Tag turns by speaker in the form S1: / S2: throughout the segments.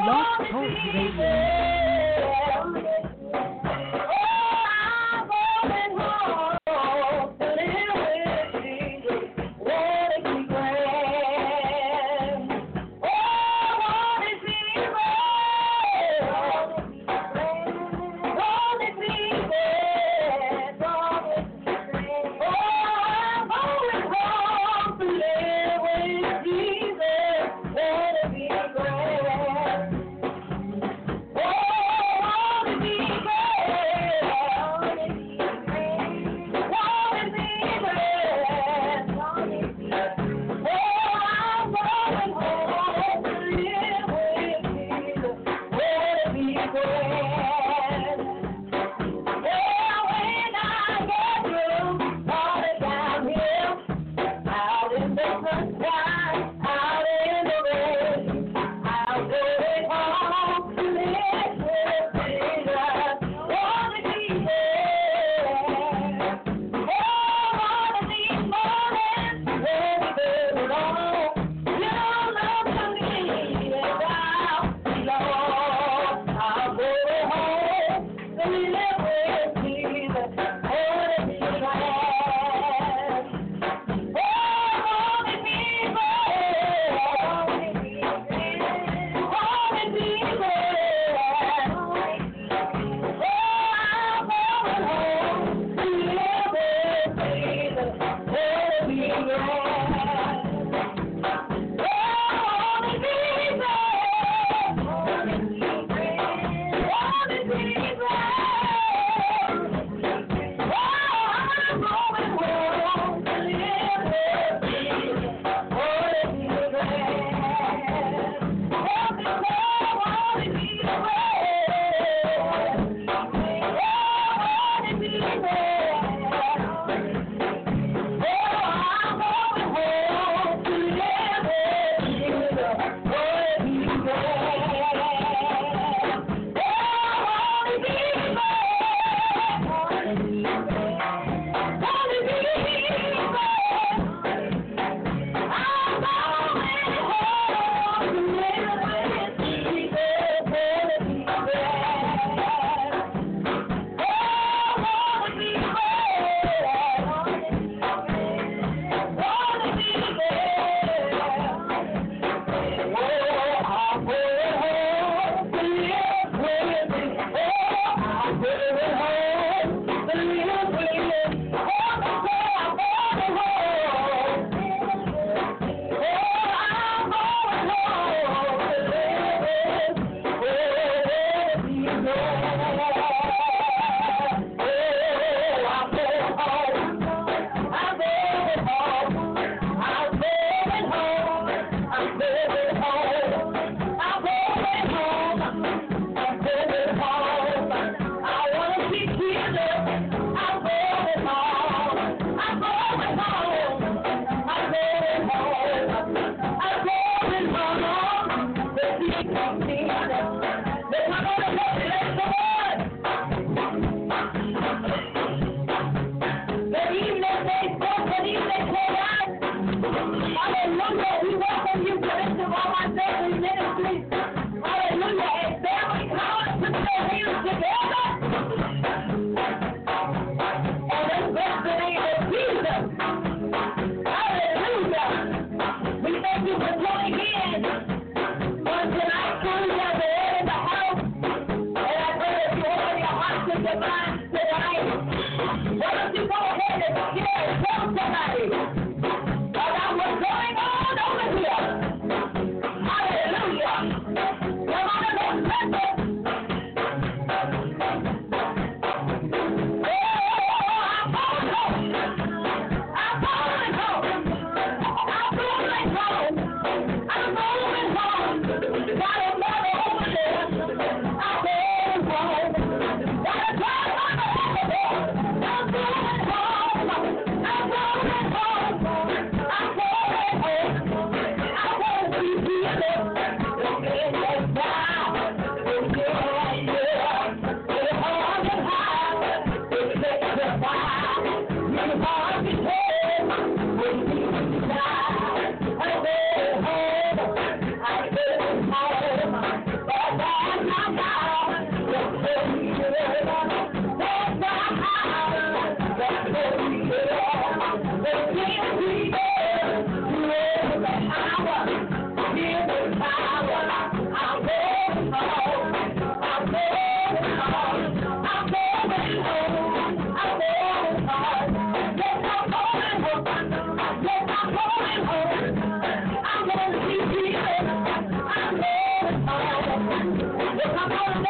S1: Blog Talk Radio.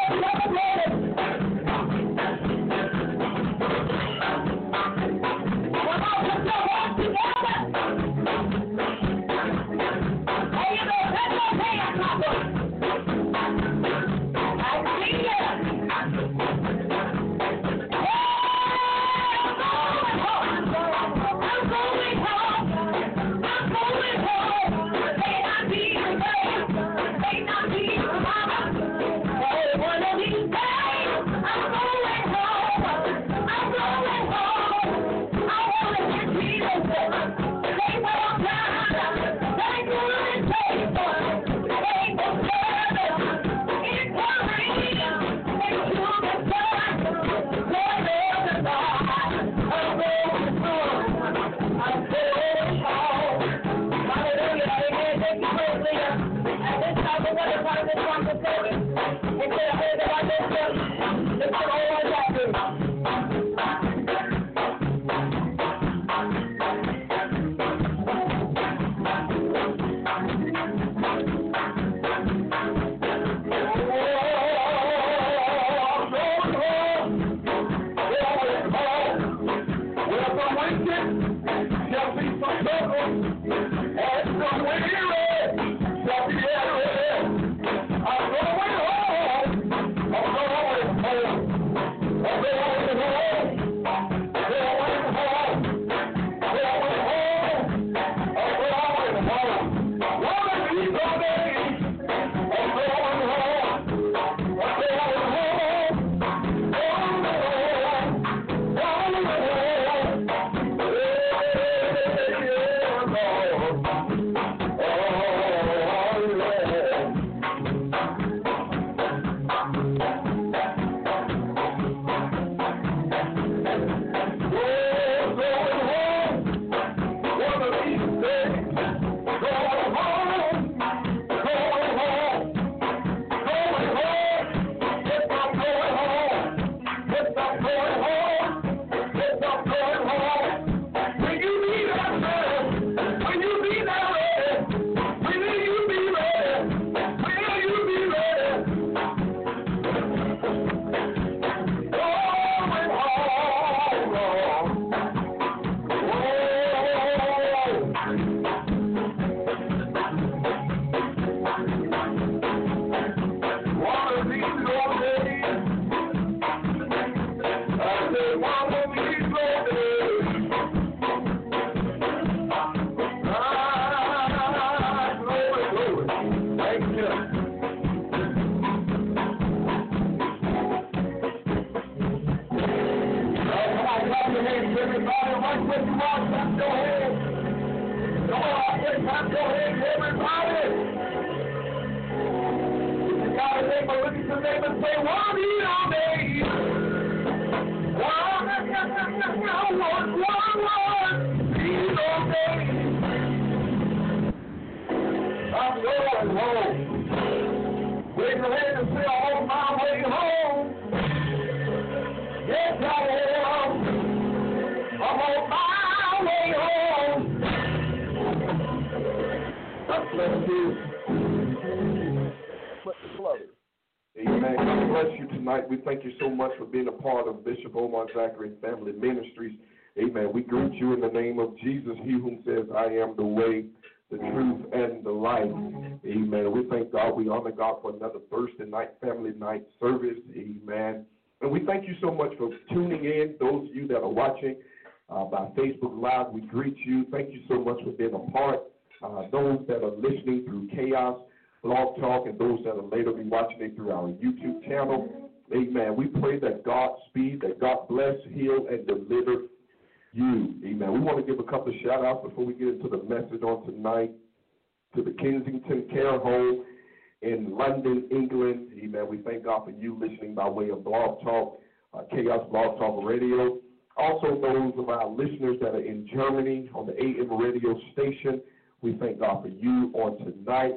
S2: Amen. God bless you tonight. We thank you so much for being a part of Bishop Omar Zachary Family Ministries. Amen. We greet you in the name of Jesus, he whom says, I am the way, the truth, and the life. Amen. We thank God. We honor God for another Thursday night, family night service. Amen. And we thank you so much for tuning in. Those of you that are watching by Facebook Live, we greet you. Thank you so much for being a part. Those that are listening through Chaos Blog Talk, and those that will later be watching it through our YouTube channel. Amen. We pray that God speed, that God bless, heal, and deliver you. Amen. We want to give a couple of shout-outs before we get into the message on tonight to the Kensington Care Home in London, England. Amen. We thank God for you listening by way of Blog Talk, Chaos Blog Talk Radio. Also, those of our listeners that are in Germany on the AM radio station, we thank God for you on tonight.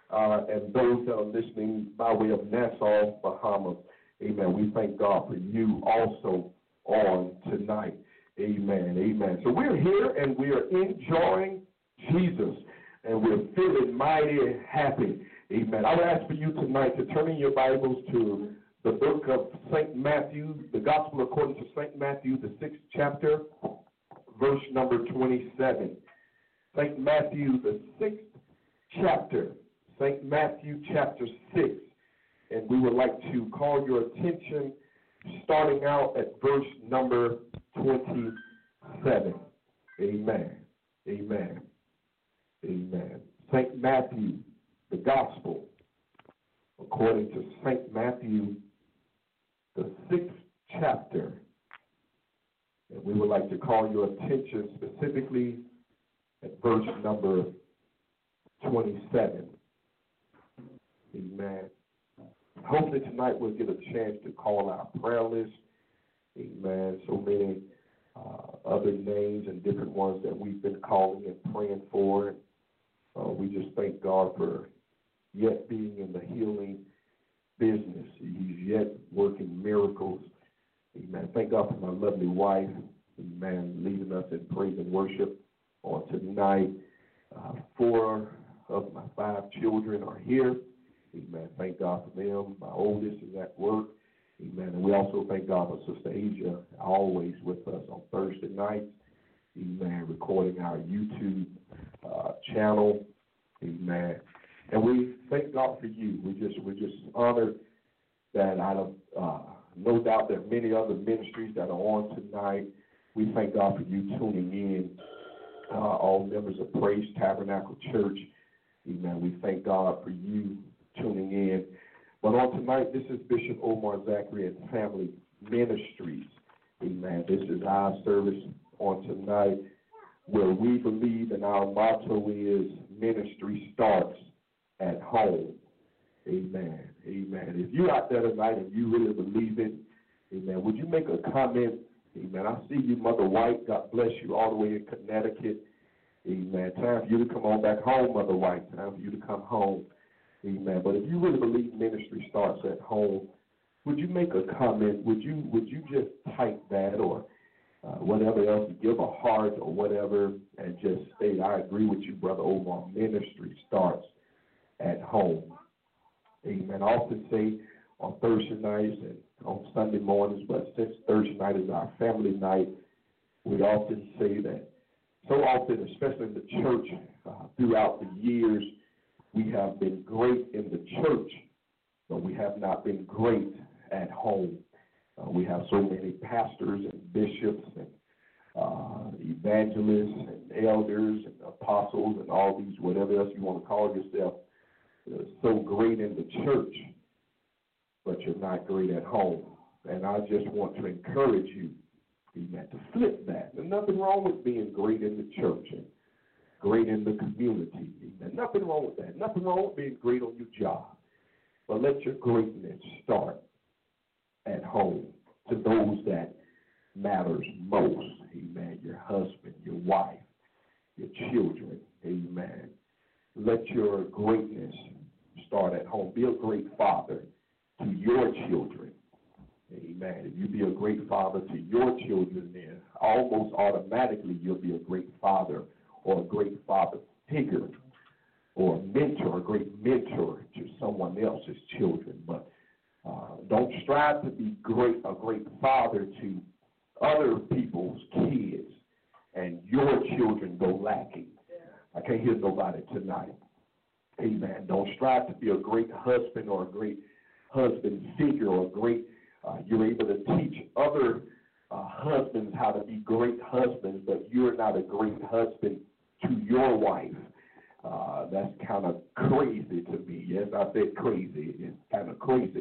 S2: And those that are listening by way of Nassau, Bahamas, amen. We thank God for you also on tonight. Amen, amen. So we're here and we are enjoying Jesus, and we're feeling mighty happy. Amen. I would ask for you tonight to turn in your Bibles to the book of St. Matthew, the Gospel according to St. Matthew, the 6th chapter, verse number 27. St. Matthew, the 6th chapter, St. Matthew chapter 6. And we would like to call your attention starting out at verse number 27. Amen. Amen. Amen. St. Matthew, the Gospel, according to St. Matthew, the 6th chapter. And we would like to call your attention specifically at verse number 27. Amen. Hopefully tonight we'll get a chance to call our prayer list. Amen. So many other names and different ones that we've been calling and praying for. We just thank God for yet being in the healing business. He's yet working miracles. Amen. Thank God for my lovely wife. Amen. Leading us in praise and worship on tonight. 4 of my 5 children are here. Amen. Thank God for them. My oldest is at work. Amen. And we also thank God for Sister Asia, always with us on Thursday nights. Amen. Recording our YouTube channel. Amen. And we thank God for you. We're just honored that out of no doubt there are many other ministries that are on tonight. We thank God for you tuning in. All members of Praise Tabernacle Church. Amen. We thank God for you tuning in. But on tonight, this is Bishop Omar Zachary and Family Ministries. Amen. This is our service on tonight where we believe, and our motto is ministry starts at home. Amen. Amen. If you're out there tonight and you really believe it, amen, would you make a comment? Amen. I see you, Mother White. God bless you all the way in Connecticut. Amen. Time for you to come on back home, Mother White. Time for you to come home. Amen. But if you really believe ministry starts at home, would you make a comment? Would you just type that or whatever else, give a heart or whatever, and just say, I agree with you, Brother Omar. Ministry starts at home. Amen. I often say on Thursday nights and on Sunday mornings, but since Thursday night is our family night, we often say that so often, especially in the church, throughout the years, we have been great in the church, but we have not been great at home. We have so many pastors and bishops and evangelists and elders and apostles and all these, whatever else you want to call yourself, so great in the church, but you're not great at home. And I just want to encourage you, amen, to flip that. There's nothing wrong with being great in the church and great in the community. Amen. Nothing wrong with that. Nothing wrong with being great on your job. But let your greatness start at home to those that matters most. Amen. Your husband, your wife, your children. Amen. Let your greatness start at home. Be a great father to your children. Amen. If you be a great father to your children, then almost automatically you'll be a great father or a great father figure or a mentor, a great mentor to someone else's children. But don't strive to be a great father to other people's kids and your children go lacking. I can't hear nobody tonight. Amen. Don't strive to be a great husband or a great husband figure or a great, you're able to teach other husbands how to be great husbands, but you're not a great husband to your wife. That's kind of crazy to me. Yes, I said crazy. It's kind of crazy.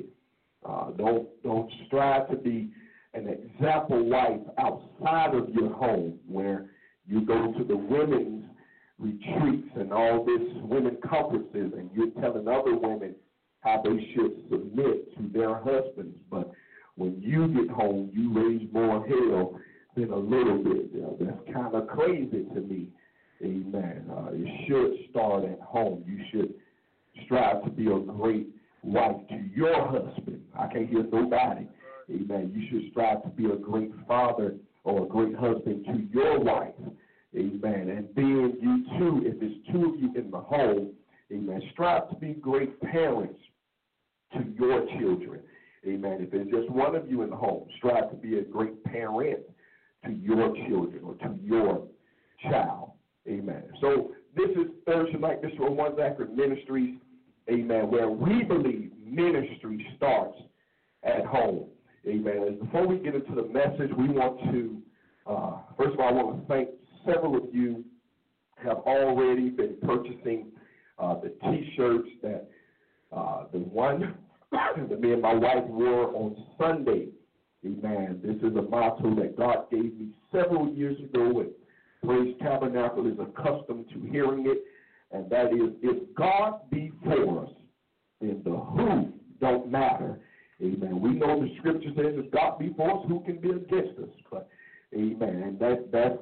S2: Don't strive to be an example wife outside of your home where you go to the women's retreats and all this women conferences and you're telling other women how they should submit to their husbands. But when you get home, you raise more hell than a little bit. That's kind of crazy to me. Amen. It should start at home. You should strive to be a great wife to your husband. I can't hear nobody. Amen. You should strive to be a great father or a great husband to your wife. Amen. And then you too, if it's two of you in the home, amen, strive to be great parents to your children. Amen. If there's just one of you in the home, strive to be a great parent to your children or to your child. Amen. So this is Thursday night, Bishop Omar Zachary Ministries, amen, where we believe ministry starts at home. Amen. And before we get into the message, we want to, first of all, I want to thank several of you have already been purchasing the T-shirts that the one that me and my wife wore on Sunday. Amen. This is a motto that God gave me several years ago, and Praise Tabernacle is accustomed to hearing it, and that is, if God be for us, then the who don't matter. Amen. We know the scripture says, if God be for us, who can be against us? But, amen, that's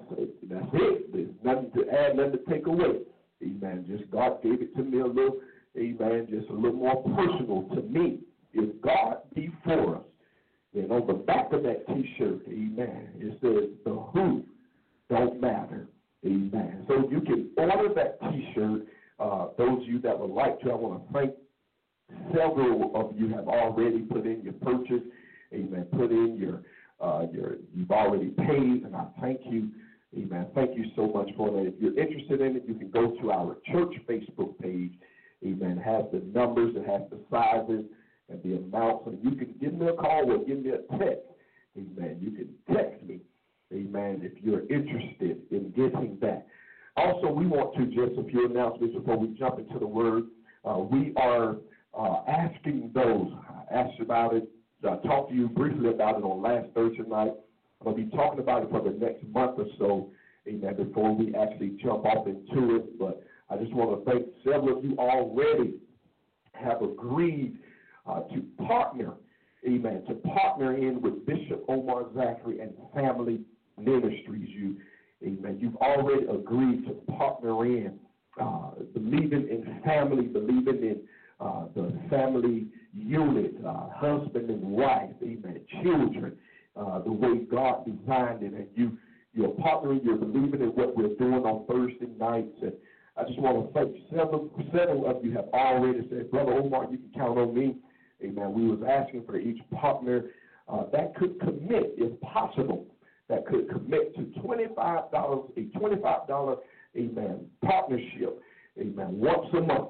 S2: it. There's nothing to add, nothing to take away. Amen. Just God gave it to me a little, amen, just a little more personal to me. If God be for us, then on the back of that T-shirt, amen, it says, the who don't matter. Amen. So you can order that T-shirt. Those of you that would like to, I want to thank several of you have already put in your purchase. Amen. Put in your you've already paid, and I thank you. Amen. Thank you so much for that. If you're interested in it, you can go to our church Facebook page. Amen. It has the numbers, it has the sizes and the amounts, and you can give me a call or give me a text. Amen. You can text me. Amen, if you're interested in getting that. Also, we want to just a few announcements before we jump into the word. We are asking those, I asked about it, I talked to you briefly about it on last Thursday night. I'm going to be talking about it for the next month or so, amen, before we actually jump off into it. But I just want to thank several of you already have agreed to partner, amen, to partner in with Bishop Omar Zachary and Family Ministries. Amen. You've already agreed to partner in, believing in family, believing in the family unit, husband and wife, amen, children, the way God designed it, and you're partnering, you're believing in what we're doing on Thursday nights. And I just want to thank several of you have already said, Brother Omar, you can count on me. Amen. We was asking for each partner that could commit, if possible, that could commit to $25, a $25, amen, partnership, amen, once a month,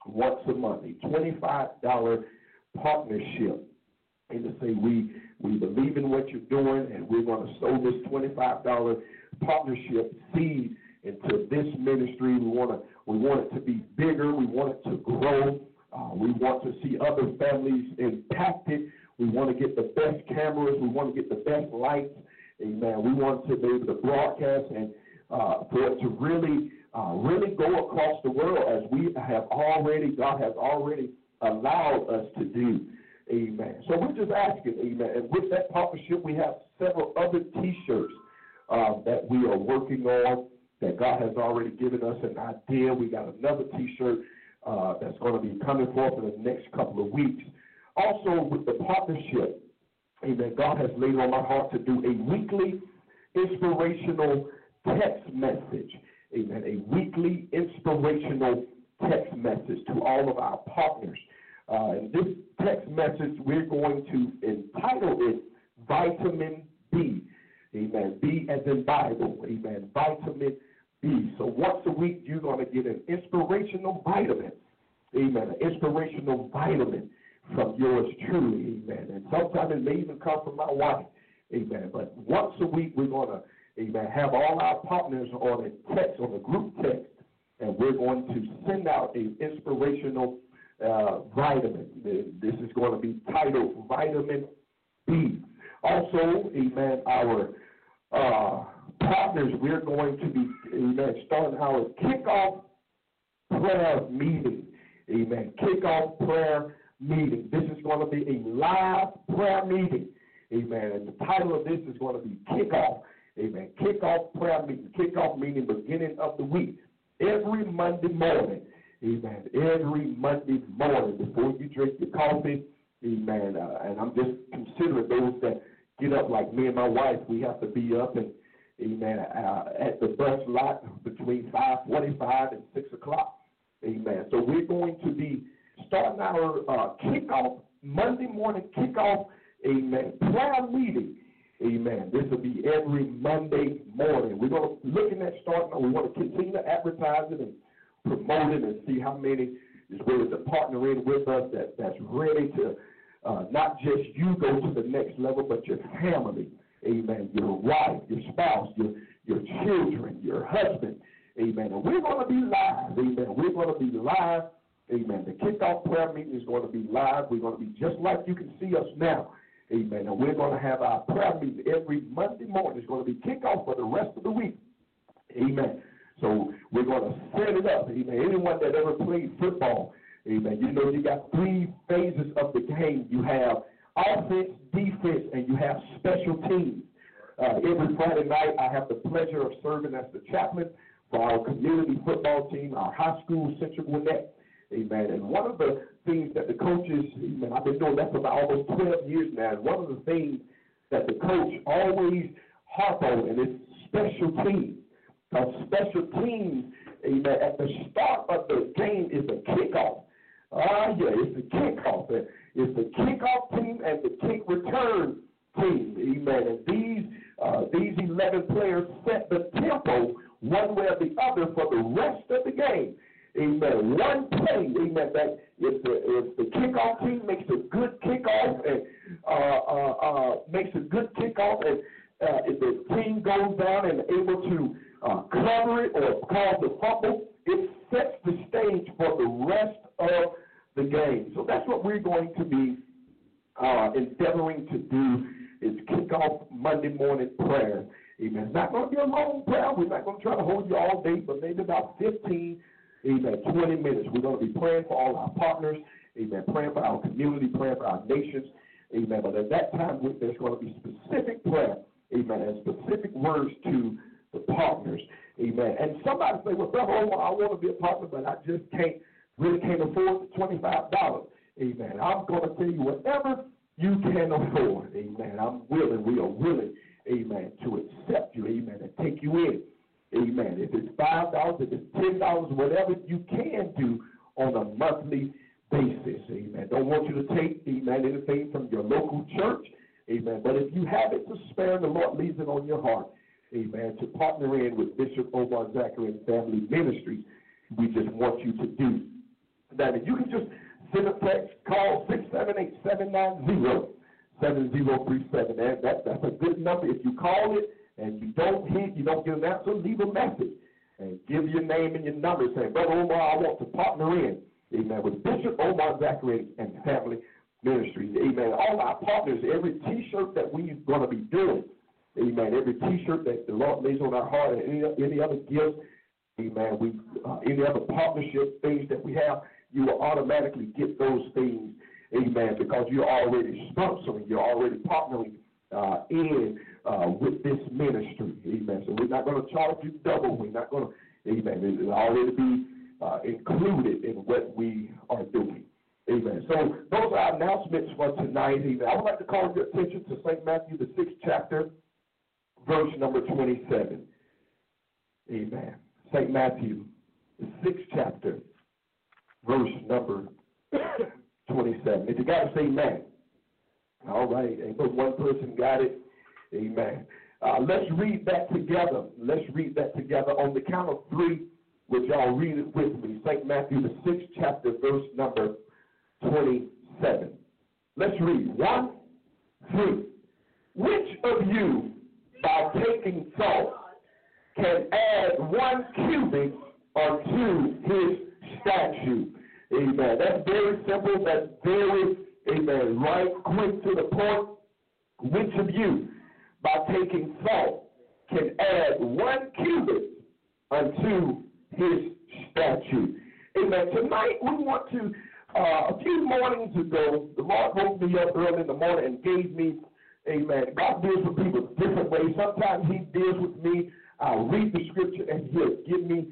S2: a $25 partnership, and to say we believe in what you're doing, and we're going to sow this $25 partnership seed into this ministry. We want it to be bigger. We want it to grow. We want to see other families impacted. We want to get the best cameras. We want to get the best lights. Amen. We want to be able to broadcast and for it to really go across the world as God has already allowed us to do. Amen. So we're just asking, amen. And with that partnership, we have several other T-shirts that we are working on that God has already given us an idea. We got another T-shirt that's going to be coming forth in the next couple of weeks. Also, with the partnership, amen, God has laid on my heart to do a weekly inspirational text message. Amen, a weekly inspirational text message to all of our partners. And this text message, we're going to entitle it Vitamin B. Amen, B as in Bible. Amen, Vitamin B. So once a week, you're going to get an inspirational vitamin. Amen, an inspirational vitamin from yours truly, amen. And sometimes it may even come from my wife, amen. But once a week, we're going to, amen, have all our partners on a text, on a group text, and we're going to send out an inspirational vitamin. This is going to be titled Vitamin B. Also, amen, our partners, we're going to be, amen, starting our kickoff prayer meeting. Amen, kickoff prayer meeting. This is going to be a live prayer meeting. Amen. And the title of this is going to be Kickoff. Amen. Kickoff prayer meeting. Kickoff meeting beginning of the week. Every Monday morning. Amen. Every Monday morning before you drink your coffee. Amen. And I'm just considering those that get up like me and my wife. We have to be up and, amen, at the bus lot between 5:45 and 6 o'clock. Amen. So we're going to be starting our kickoff, Monday morning kickoff, amen, prayer meeting. Amen. This will be every Monday morning. We're going to looking at starting. We want to continue to advertise it and promote it and see how many is willing to partner in with us that's ready to not just you go to the next level, but your family. Amen. Your wife, your spouse, your children, your husband. Amen. And we're going to be live. Amen. We're going to be live. Amen. The kickoff prayer meeting is going to be live. We're going to be just like you can see us now. Amen. And we're going to have our prayer meeting every Monday morning. It's going to be kickoff for the rest of the week. Amen. So we're going to set it up. Amen. Anyone that ever played football, amen, you know you got 3 phases of the game. You have offense, defense, and you have special teams. Every Friday night, I have the pleasure of serving as the chaplain for our community football team, our high school, Central Gwinnett. Amen. And one of the things that the coaches, amen, I've been doing that for about almost 12 years now, and one of the things that the coach always harp on, and it's special teams. Because special teams, amen, at the start of the game is the kickoff. It's the kickoff. It's the kickoff team and the kick return team, amen. And these 11 players set the tempo one way or the other for the rest of the game. Amen. One play, amen, that if the kickoff team makes a good kickoff and if the team goes down and able to cover it or cause the fumble, it sets the stage for the rest of the game. So that's what we're going to be endeavoring to do is kick off Monday morning prayer. Amen. It's not going to be a long prayer. We're not going to try to hold you all day, but maybe about 15, amen, 20 minutes. We're going to be praying for all our partners, amen, praying for our community, praying for our nations, amen. But at that time, there's going to be specific prayer, amen, and specific words to the partners, amen. And somebody say, well, Brother Omar, I want to be a partner, but I just can't afford the $25. Amen. I'm going to tell you whatever you can afford, amen. We are willing, amen, to accept you, amen, and take you in. Amen. If it's $5, if it's $10, whatever you can do on a monthly basis. Amen. Don't want you to take, amen, anything from your local church. Amen. But if you have it to spare, the Lord leaves it on your heart. Amen. To partner in with Bishop Omar Zachary and Family Ministries, we just want you to do that. And you can just send a text, call 678-790-7037. That's a good number. If you call it, and you don't get an answer, leave a message and give your name and your number. Say, Brother Omar, I want to partner in, amen, with Bishop Omar Zachary and Family Ministries. Amen. All our partners, every T-shirt that we're going to be doing, amen, every T-shirt that the Lord lays on our heart and any other gifts, amen, any other partnership things that we have, you will automatically get those things, amen, because you're already sponsoring, you're already partnering with this ministry, amen. So we're not going to charge you double. We're not going to, amen. It'll already be included in what we are doing, amen. So those are our announcements for tonight, amen. I would like to call your attention to St. Matthew, the 6th chapter, verse number 27, amen. St. Matthew, the 6th chapter, verse number 27. If you got to say amen. All right, and but one person got it. Amen. Let's read that together. Let's read that together on the count of 3. Would y'all read it with me? St. Matthew, the 6th chapter, verse number 27. Let's read. 1, 3. Which of you, by taking salt, can add 1 cubit unto his statue? Amen. That's very simple. That's very, amen, right, quick to the point. Which of you, by taking salt, can add 1 cubit unto his statue? Amen. Tonight we want to, a few mornings ago, the Lord woke me up early in the morning and gave me, amen, God deals with people different ways. Sometimes he deals with me. I'll read the scripture and he'll give me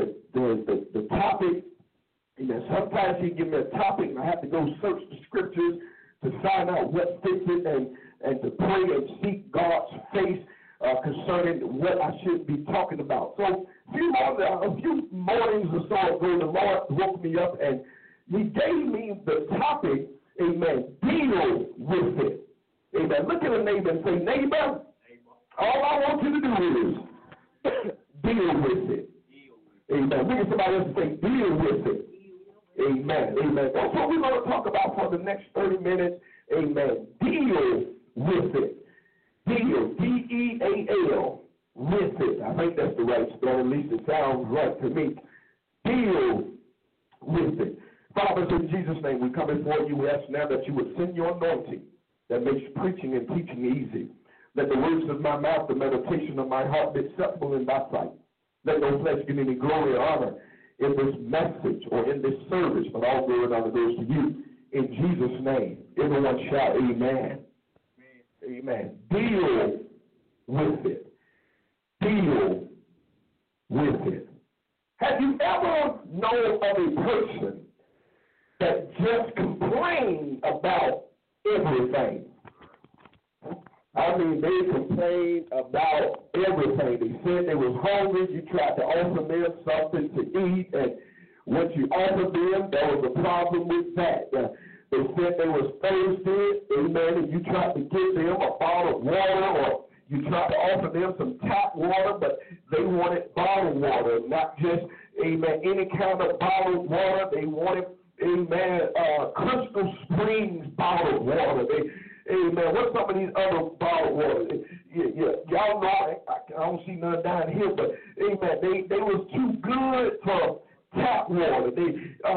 S2: the topic. Amen. Sometimes he give me a topic and I have to go search the scriptures to find out what fits it and to pray and seek God's face concerning what I should be talking about. So a few mornings or so ago, the Lord woke me up and he gave me the topic, amen, deal with it. Amen. Look at a neighbor and say, neighbor, all I want you to do is deal with it. Amen. Look at somebody else and say, deal with it. Amen. Amen. That's what we're going to talk about for the next 30 minutes. Amen. Deal with it. Deal. D-E-A-L. With it. I think that's the right spelling. At least it sounds right to me. Deal with it. Father, in Jesus' name, we come before you. We ask now that you would send your anointing that makes preaching and teaching easy. Let the words of my mouth, the meditation of my heart be acceptable in thy sight. Let no flesh give any glory or honor in this message or in this service, but all glory and honor goes to you. In Jesus' name, everyone shout amen. Amen. Deal with it. Deal with it. Have you ever known of a person that just complained about everything? I mean, they complained about everything. They said they was hungry. You tried to offer them something to eat, and what you offered them, there was a problem with that. They said they was thirsty, amen, and you tried to give them a bottle of water, or you tried to offer them some tap water, but they wanted bottled water, not just, amen, any kind of bottled water. They wanted, amen, Crystal Springs bottled water. Amen. What's some of these other bottled water? Y'all know, I don't see none down here, but amen, they was too good for tap water. They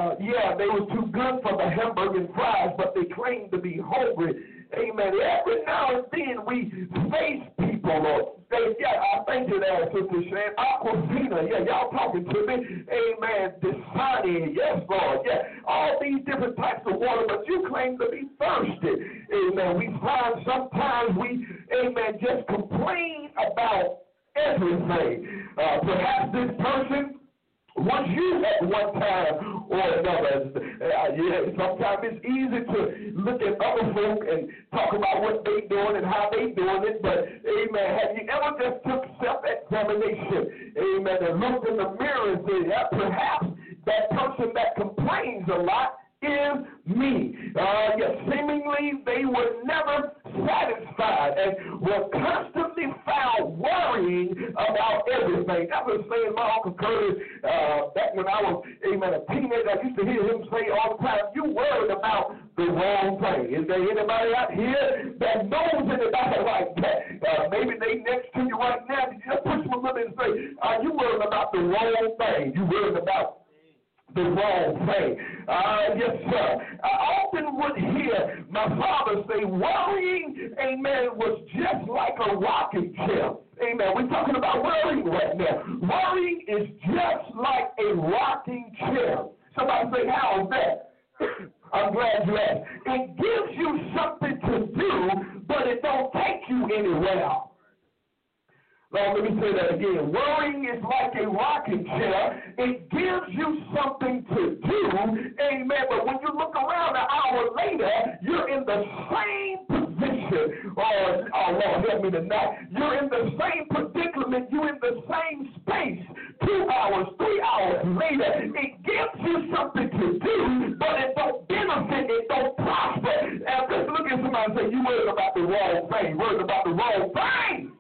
S2: was too good for the hamburger and fries, but they claimed to be hungry. Amen. Every now and then we face people, or I thank you there, Sister Shan. Aquafina, y'all talking to me. Amen. Dasani, yes, Lord. Yeah, all these different types of water, but you claim to be thirsty. Amen. We find sometimes we, amen, just complain about everything. Perhaps this person was you at one time or another. Sometimes it's easy to look at other folk and talk about what they doing and how they doing it, but, amen, have you ever just took self-examination, amen, and looked in the mirror and said, perhaps that person that complains a lot is me. Seemingly they were never satisfied and were constantly found worrying about everything. That was saying my Uncle Curtis back when I was, amen, a teenager. I used to hear him say all the time, you worried about the wrong thing. Is there anybody out here that knows anybody like that? Maybe they next to you right now. You just push them a little and say, are you worried about the wrong thing? You worried about the wrong thing. Yes, sir. I often would hear my father say, worrying, amen, was just like a rocking chair. Amen. We're talking about worrying right now. Worrying is just like a rocking chair. Somebody say, how is that? I'm glad you asked. It gives you something to do, but it don't take you anywhere. Now, let me say that again. Worrying is like a rocking chair. It gives you something to do, amen, but when you look around an hour later, you're in the same position. Oh, Lord, help me tonight. You're in the same predicament. You're in the same space 2 hours, 3 hours later. It gives you something to do, but it don't benefit, it don't prosper. And just look at somebody and say, you worried about the wrong thing. Worried about the wrong thing.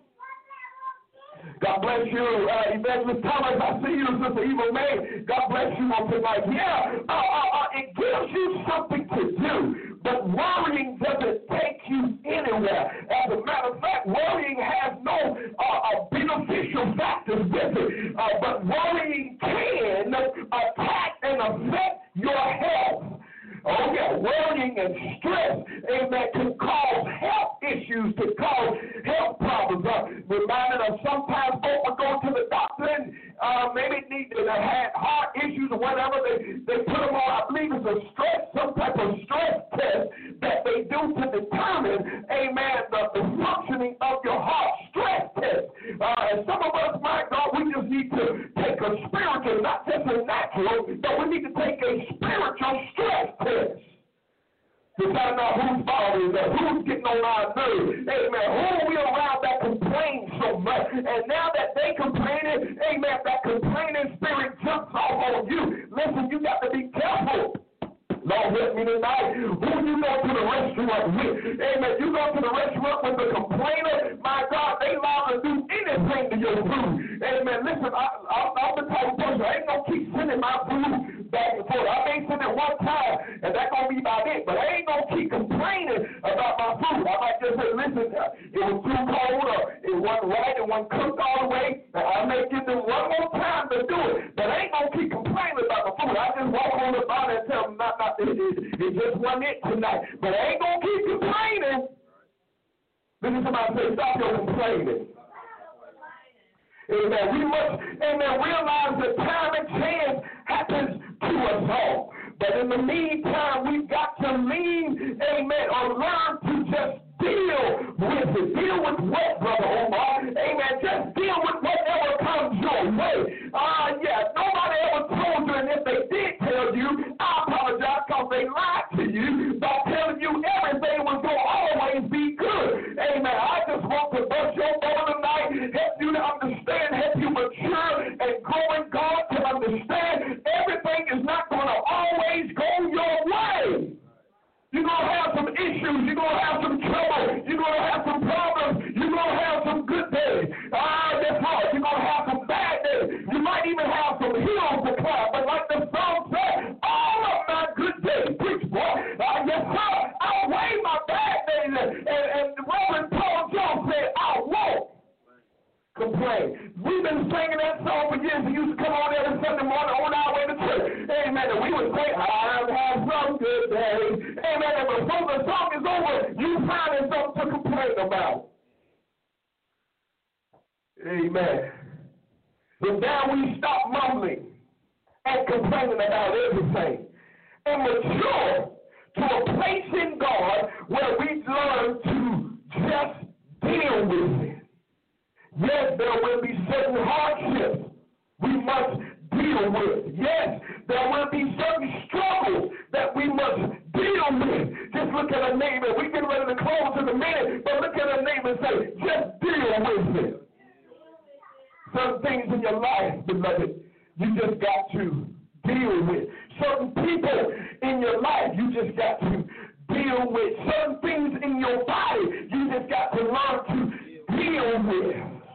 S2: God bless you, Evangelist Thomas. I see you, Sister Eva May. God bless you on tonight. It gives you something to do, but worrying doesn't take you anywhere. As a matter of fact, worrying has no beneficial factors with it, but worrying can attack and affect your health. Oh, yeah, worrying and stress, amen, can cause health issues, can cause health problems. Reminded of sometimes folks will go to the doctor and maybe need to have heart issues or whatever. They put them on, I believe it's a stress, some type of stress test that they do to determine, amen, the functioning of your heart. Stress test. And some of us, my God, we just need to take a spiritual, not just a natural, but we need to take a spiritual stress test to find out whose fault is that, who's getting on our nerves. Amen. Who are we around that complain so much? And now that they complaining, amen, that complaining spirit jumps off on you. Listen, you got to be careful. Lord, help me tonight. Who you go to the restaurant with? Amen. You go to the restaurant with the complainer. My God, they liable to do anything to your food. Amen. Listen, I'm the type of person, I ain't going to keep sending my food back and forth. I may send it one time, and that's going to be about it. But I ain't going to keep complaining about my food. I might just say, listen, it was too cold, or it wasn't right, it wasn't cooked all the way. And I may give them one more time to do it. But I ain't going to keep complaining about the food. I just walk on the bar and tell them, it just wasn't it tonight. But I ain't going to keep complaining. Listen to somebody say, stop your complaining. Amen. We must, realize that time and chance happens to us all. But in the meantime, we've got to lean, amen, or learn to just deal with it. Deal with what, Brother Omar? Amen. Just deal with whatever comes your way. Nobody ever told you, and if they did tell you, I apologize because they lied to you by telling you everything was going to always be good. Amen. I just want to bust your bubble tonight, help you to understand, help you mature and grow in God to understand everything is not going to always go your way. You're going to have some issues. You're going to have some trouble. You're going to have some problems. You're going to have some good days. That's hard. You're going to have some bad days. You might even have some hills to climb. But like the song said, all of my good days, preach, boy. Yes, sir. Outweigh my bad days. And Reverend Paul Jones said, I won't complain. We've been singing that song for years. We used to come on every Sunday morning on our way to church. Amen. And we would say, I've had some good days. Amen. And before the song is over, you find something to complain about. Amen. But now we stop mumbling and complaining about everything and mature to a place in God where we learn to just deal with it. Yes, there will be certain hardships we must deal with. Yes, there will be certain struggles that we must deal with. Just look at a neighbor. We get ready to close in a minute, but look at a neighbor and say, just deal with it. Some things in your life, beloved, you just got to deal with. Certain people in your life, you just got to deal with. Certain things in your body, you just got to learn to deal with.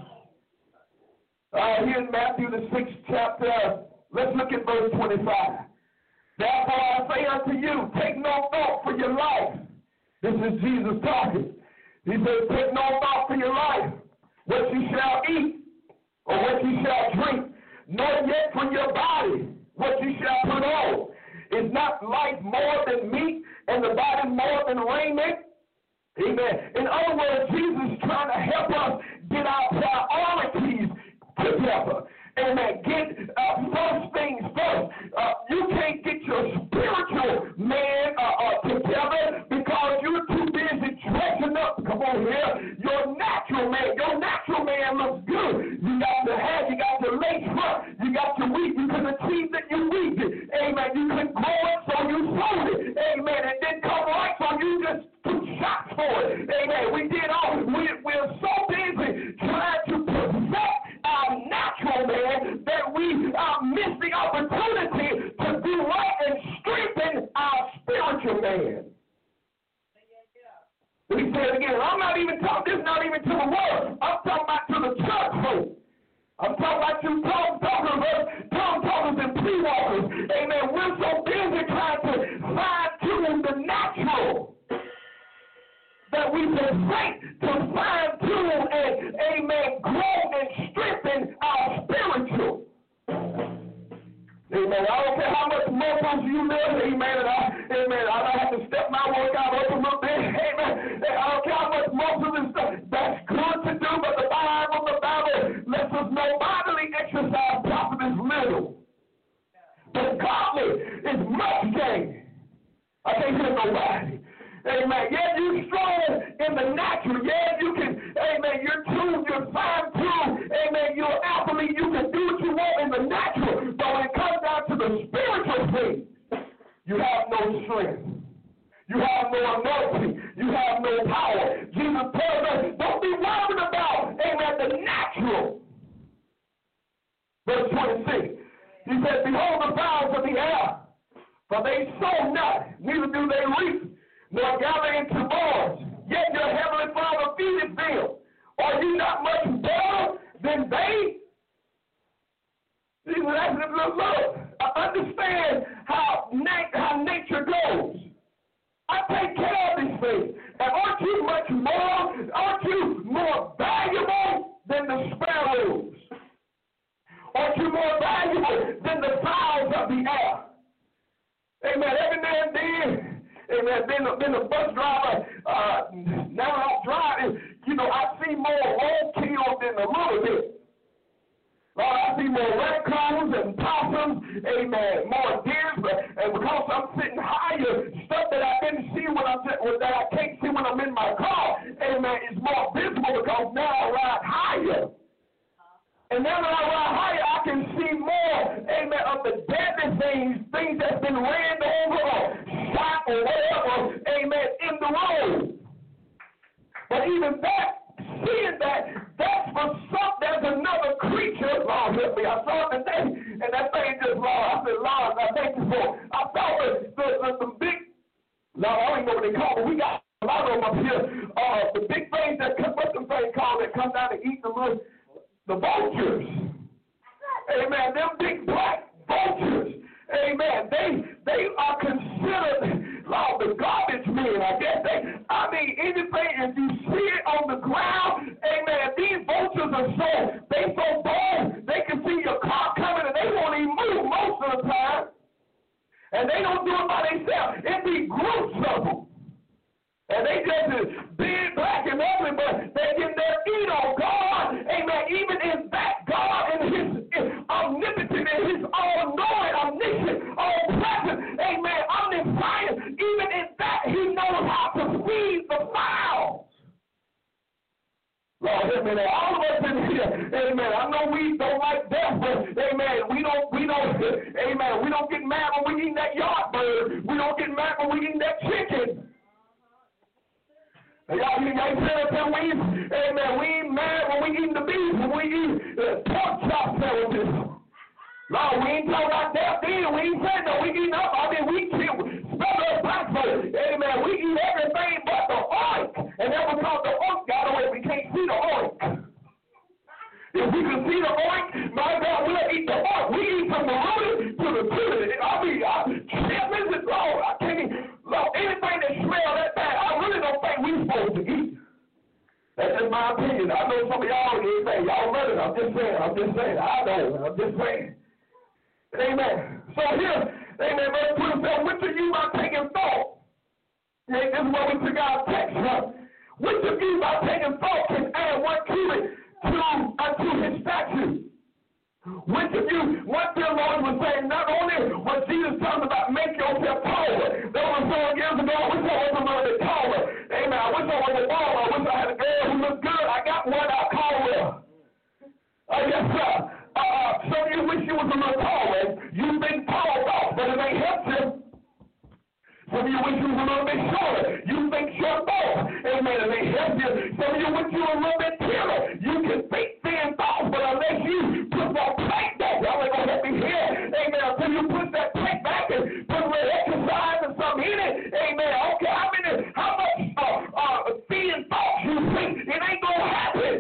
S2: Here in Matthew, the 6th chapter, let's look at verse 25. Therefore I say unto you, take no thought for your life. This is Jesus talking. He says, take no thought for your life, what you shall eat or what you shall drink, nor yet for your body, what you shall put on. Is not life more than meat and the body more than raiment? Amen. In other words, Jesus is trying to help us get our priorities together. Amen. Get first things first. You can't get your spiritual man together because you're too busy dressing up. Come on here. Your natural man looks good. You got the hair, you got the lace front, you got your wheat. You could achieve that you weed it. Amen. You couldn't grow it, so you sold it. Amen. It didn't come right, so you just took shots for it. Amen. We're so busy trying to perfect our natural man that we miss the opportunity to do right and strengthen our spiritual man. Let me say it again. I'm not even talking, this is not even to the world. I'm talking about to the church folk. I'm talking about you tongue talkers and pre-walkers. Amen. We're so busy trying to fine-tune the natural that we can wait to fine-tune and, amen, grow and strengthen our spiritual. Amen. I don't care how much muscles you live. Amen. Amen. I don't have to step my workout up a little bit. Amen. I don't care how much muscles and stuff. That's good to do, but the Bible lets us know bodily exercise profits little. But godly is much gain. I can't hear nobody. Amen. Yeah, you're strong in the natural. Yeah, you can, amen, you're tuned, you're fine-tuned. Amen, you're athlete. You can do what you want in the natural. But when it comes down to the spiritual thing, you have no strength. You have no anointing. You have no power. Jesus tells us, don't be worried about, amen, the natural. Verse 26, he said, behold the fowls of the air, For they sow not, neither do they reap, nor gather into barns. Yet your heavenly Father feedeth them. Are you not much better than they? Look, I understand how nature goes. I take care of these things. And aren't you more valuable than the sparrows? Aren't you more valuable than the fowls of the air? Amen. Every now and then, amen, been a bus driver, now I'm driving, I see more roadkill than a little bit. Lord, I see more raccoons and possums, amen, more deer, and because I'm sitting higher, stuff that I didn't see that I can't see when I'm in my car, amen, is more visible because now I ride higher. And now that I ride higher, I can see more, amen, of the deadly things that's been ran over or shot or whatever, amen, in the road. But even that, seeing that's for some, there's another creature, Lord help me, I saw it today, and that thing just, Lord, I said, Lord, I thank you for it. I saw the big, Lord, I don't even know what they call it, we got a lot of them up here, the big things what's the thing called that come down and eat the vultures. Amen, them big black vultures, amen, they are considered, Lord, the garbage men, I guess anything, if you see it on the ground, amen, these vultures are so bold, they can see your car coming and they won't even move most of the time. And they don't do it by themselves. It be groups of them. And they just big, black, and ugly, but they get their eat on God, amen, even in that God and his omnipotent and his all-knowing, omniscient, all-present, amen, omniscient, even in that he knows how to feed the fowls. Lord, amen, all of us in here, amen, I know we don't like death, but, amen, we don't, amen, we don't get mad when we eat that yard bird. We don't get mad when we eat that chicken. Y'all ain't saying that we ain't mad when we eat the beef, when we eat pork chop sandwiches. Lord, we ain't talking about that then. We ain't saying that we eat up. We kill, spell us black folks. Amen. We eat everything but the oink. And that was called the oink got away. We can't see the oink. If we can see the oink, my God, we'll eat the oink. We eat from the root to the tooth. Lord, I can't eat. Lord, anything that smells that bad, I really don't think we're supposed to eat. That's just my opinion. I know some of y'all, amen, y'all read it. I'm just saying. I know. I'm just saying. Amen. So here, amen, verse 27, which of you by taking thought? This is what we took our text from. Which of you by taking thought can add 1 cubit unto his statue? Which of you, one theologian was saying, not only was Jesus talking about make yourself taller. There was some years ago, I wish I was a little bit taller. Amen. I wish I was a baller. I wish I had a girl who looked good. I got one I call her. Yes, sir. Some of you wish you was a little taller. You've been tall off, but it ain't helped you. Some of you wish you was a little bit shorter. You think short off. Amen. It ain't helped you. Some of you wish you were a little bit thinner. You can think thin thoughts, but unless you put that plate back, y'all ain't gonna help me here. Amen. Until you put that plate back and put a little exercise and something in it. Amen. Okay, how much thin thoughts you think? It ain't gonna happen.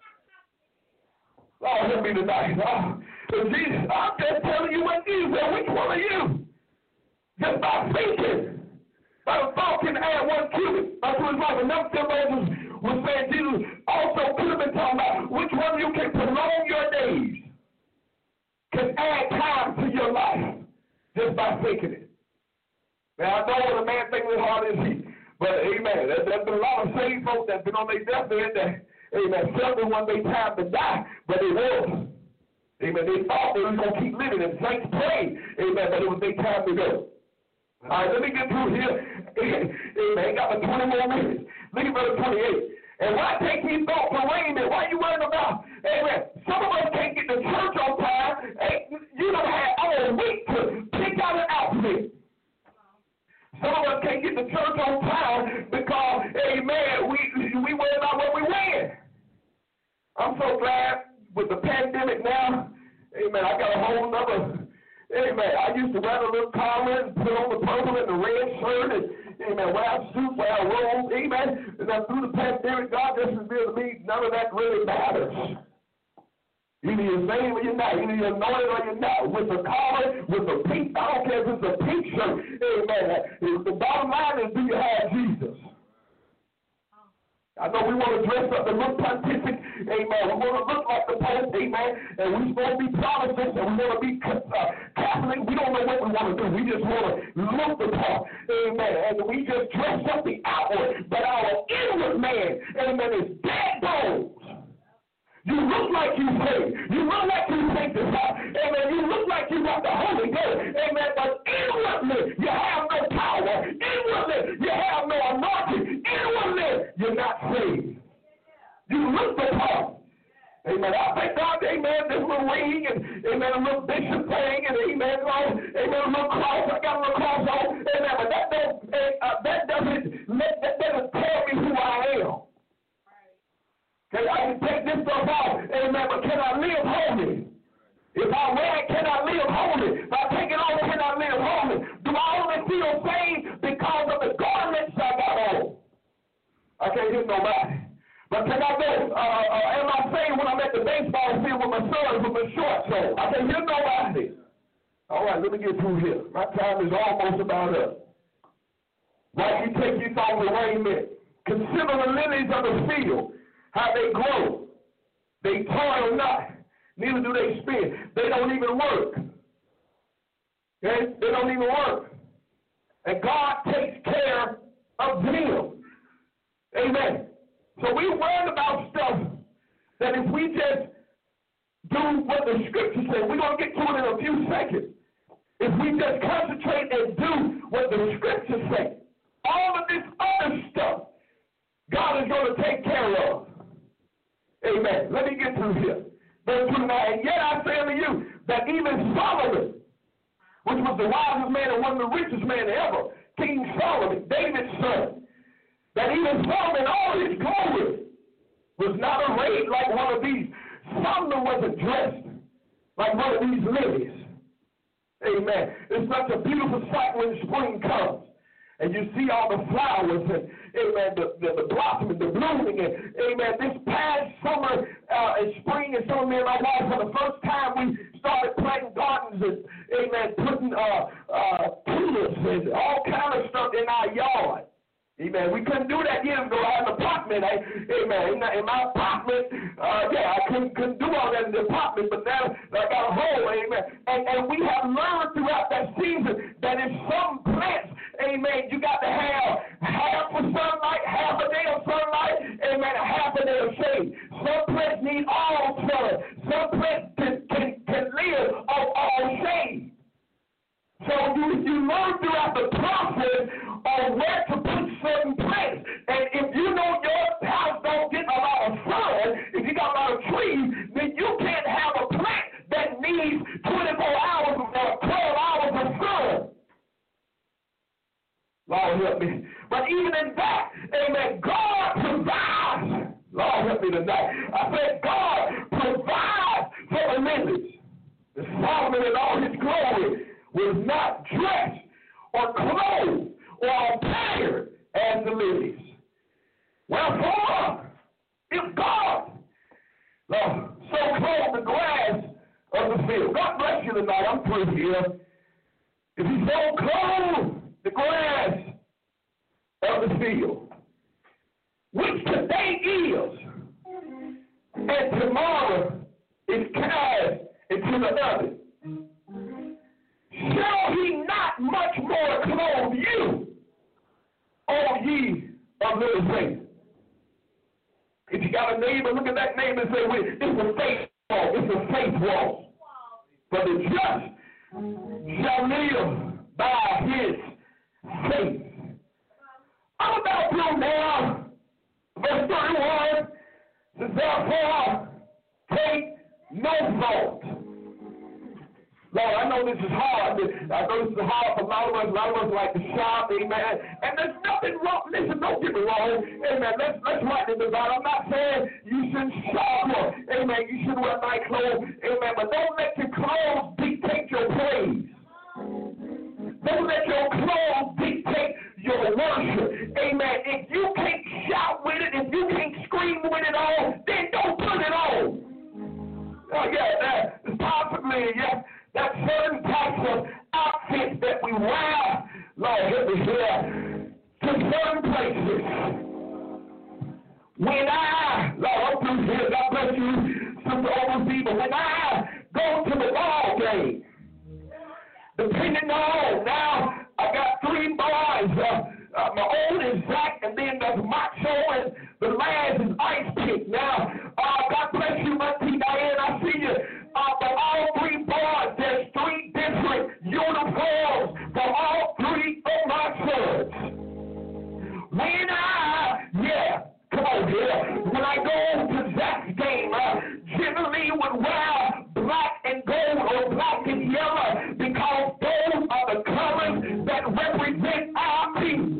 S2: Oh, help me tonight. Jesus, I'm just telling you what Jesus said. Which one are you? Just by thinking. By the thought can add 1 cubit unto his life. Another theologians was saying Jesus also could have been talking about which one of you can prolong your days, can add time to your life just by thinking it. Now, I know what a man thinks in his heart is he, but amen, there's been a lot of saved folks that's been on their deathbed that, amen, certainly when they time to die, but it was. Amen, they thought they were going to keep living, and saints prayed, amen, but it was their time to go. All right, let me get through here. Amen. Got 20 more minutes. Look at verse 28. And why take these thoughts away? Why are you worrying about? Amen. Some of us can't get to church on time. You don't have all week to pick out an outfit. Some of us can't get to church on time because, amen, we worry about what we wear. I'm so glad with the pandemic now. Amen. I got a whole nother, Amen. I used to wear the little collar and put on the purple and the red shirt and, amen, wear a suit, wear a robe. Amen. And then through the pandemic, God just revealed to me none of that really matters. Either you're saved or you're not. Either you're anointed or you're not. With the collar, with the pink, I don't care if it's a pink shirt. Amen. The bottom line is, do you have Jesus? I know we want to dress up and look pontific, amen. We want to look like the Pope, amen. And we're supposed to be Protestants and we want to be Catholic. We don't know what we want to do. We just want to look the part, amen. And we just dress up the outward. But our inward man, amen, is dead bones. You look like you pray. You look like you take this out. Amen. You look like you got the Holy Ghost. Amen. But inwardly, you have no power. Inwardly, you have no anointing. Inwardly, you're not saved. You look the part. Amen. I thank God, amen, this little ring and, amen, a little bishop thing and, amen, amen, a little cross. I got a little cross on. Amen. But that doesn't tell me who I am. Okay, I can take this stuff off, amen, but can I live holy? If I wear it, can I live holy? If I take it off, can I live holy? Do I only feel saved because of the garments I got on? I can't hear nobody. But can I go, am I saved when I'm at the baseball field with my sons with my shorts on? I can't hear nobody. All right, let me get through here. My time is almost about up. Why you take you off the raiment? Consider the lilies of the field. How they grow. They toil not, neither do they spin. They don't even work. Okay? They don't even work. And God takes care of them. Amen. So we worried about stuff that if we just do what the scripture says, we're going to get to it in a few seconds. If we just concentrate and do what the scripture says, all of this other stuff, God is going to take care of. Amen. Let me get through here. Verse 29. And yet I say unto you that even Solomon, which was the wisest man and one of the richest men ever, King Solomon, David's son, that even Solomon, all his glory, was not arrayed like one of these. Solomon wasn't dressed like one of these lilies. Amen. It's such a beautiful sight when spring comes. And you see all the flowers and, amen, the blossoming, the blooming. And, amen, this past summer and spring and summer, me and my wife, for the first time, we started planting gardens and, amen, putting tulips and all kind of stuff in our yard. Amen. We couldn't do that years ago. I had an apartment. Amen. In my apartment, I couldn't do all that in the apartment, but now I got a home. Amen. And we have learned throughout that season that in some plants, amen, you got to have half of sunlight, half a day of sunlight, amen, half a day of shade. Some plants need all sun. Some plants can live on all shade. So you learn throughout the process on where to put certain plants. And if you know your house don't get a lot of sun, if you got a lot of trees, then you can't have a plant that needs 24 hours or 12 hours of sun. Lord help me. But even in that, amen, God provides. Lord help me tonight. I said God provides for the lilies. And Solomon in all his glory was not dressed or clothed or attired as the lilies. Wherefore, if God so clothed the grass of the field, God bless you tonight, I'm through here. If he so clothed the grass of the field, which today is, and tomorrow is cast into the oven, shall he not much more clothe you, O ye of little faith? If you got a neighbor, look at that neighbor and say, wait, it's a faith walk. It's a faith walk. For the just shall live by his faith. I'm about to now, verse 31, says, therefore, take no thought. Lord, I know this is hard. I know this is hard for a lot of us. A lot of us like to shop, amen. And there's nothing wrong. Listen, don't get me wrong. Amen. Let's write this about. I'm not saying you shouldn't shop or, amen, you shouldn't wear nice clothes, amen. But don't let your clothes dictate your praise. Don't let your clothes dictate your worship. Amen. If you can't shout with it, if you can't scream with it on, then don't put it on. Oh, yeah, that possibly, yeah, that's certain types of outfits that we wear, Lord, help me here, to certain places. When Lord, I'm through here, God bless you, Sister Overseas, but when I go to the ball game, depending on, now, I got 3 boys. My oldest Zach, and then there's Macho, and the last is Ice Pick. Now, God bless you, Auntie Diane, I see you. For all 3 boys, there's 3 different uniforms for all 3 of my sons. When come on here, when I go to Zach's game, generally would wear black and gold or black and yellow because those are the colors that represent our team.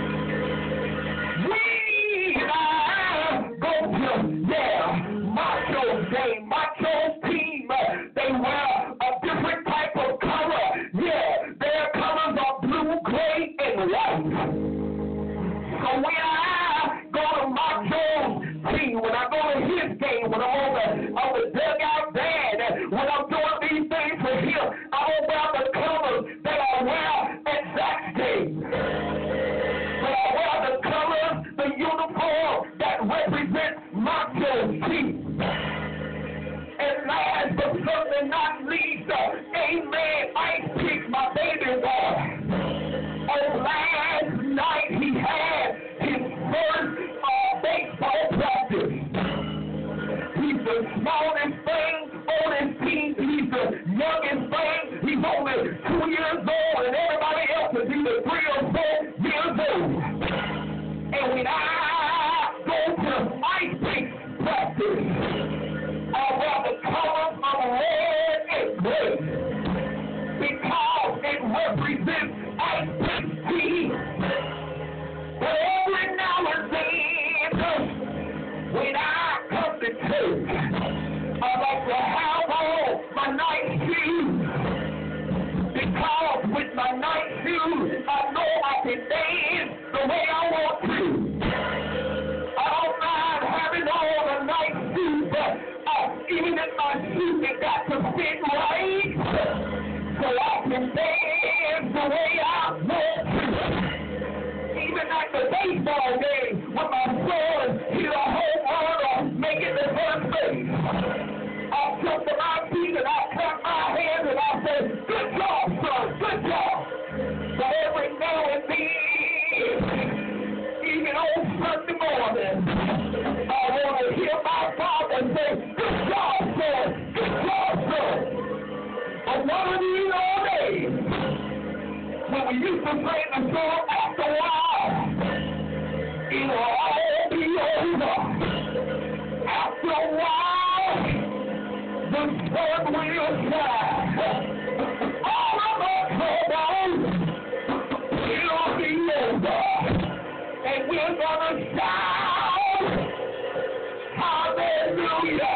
S2: When I go to, Macho's game, Macho's team, they wear a different type of color. Yeah, their colors are blue, gray, and white. So when I go to Macho's team, when I go to his game, when I'm on the dugout band, when I'm doing these things for him, I don't wear the colors that I wear at Zach's game. But I wear the colors, the uniform that represents Macho's team. And last but certainly not least, amen, Ice Pick, my baby boy. On last night, he had his first baseball practice. He's the smallest thing on his team. He's the youngest thing. He's only 2 years old, and everybody else is either 3 or 4 years old. And when I go to Ice Pick practice, I wear the colors of red and gray because it represents Ice Pick's team. But every now and then, when I come to church, I like to have on my night shoes. Because with my night shoes, I know I can dance the way I want to. I don't mind having on a night suit, but even if my suit has got to fit right, so I can dance the way I want to. Even at the baseball game, when my son hit a home run or make it the first base, I jump to my feet and I clap my hands and I say, good job, son, good job. But every now and then, even on Sunday morning, I want to hear my father say, good job, son, good job, son. But one of these old days, when we used to sing the song, after a while, it'll all be over. After a while, the sun will shine. All of our troubles, it'll be over. And we're gonna shout, hallelujah.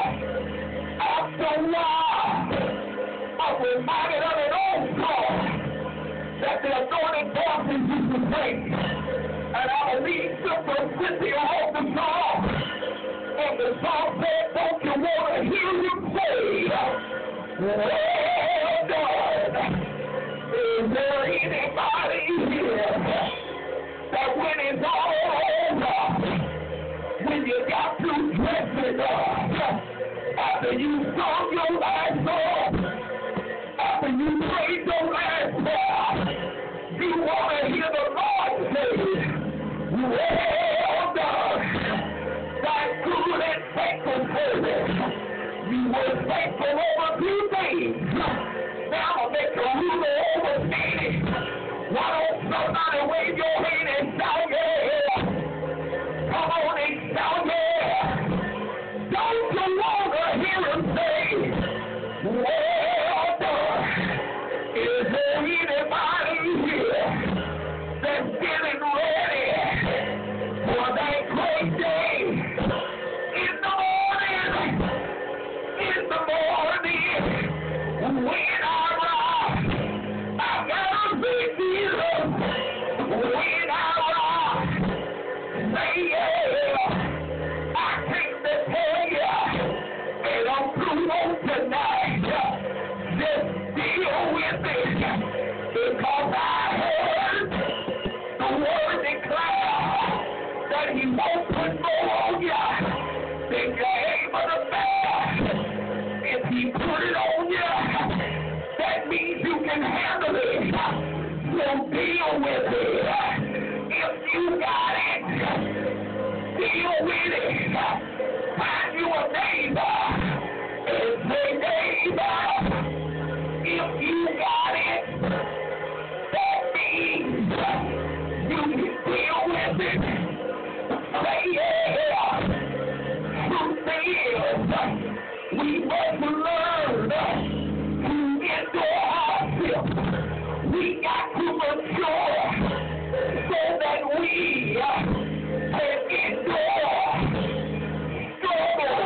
S2: After a while, I'm reminded of an old song that the anointed voices used to sing. And I believe Sister Cynthia wrote the song. And the song said, don't you want to hear him say, well done. Is there anybody here that when it's all over, when you got to dress it up, after you sung your last song, after you prayed your last prayer, you want to hear the Lord say, well done, thy good and faithful servant. You were faithful over 2 things.
S3: got it. Deal with it. Find you a neighbor and say, neighbor, if you got it, that means you can deal with it. Say, yeah. Truth is, we must learn to endure hardship. We got to mature so that we can endure struggle,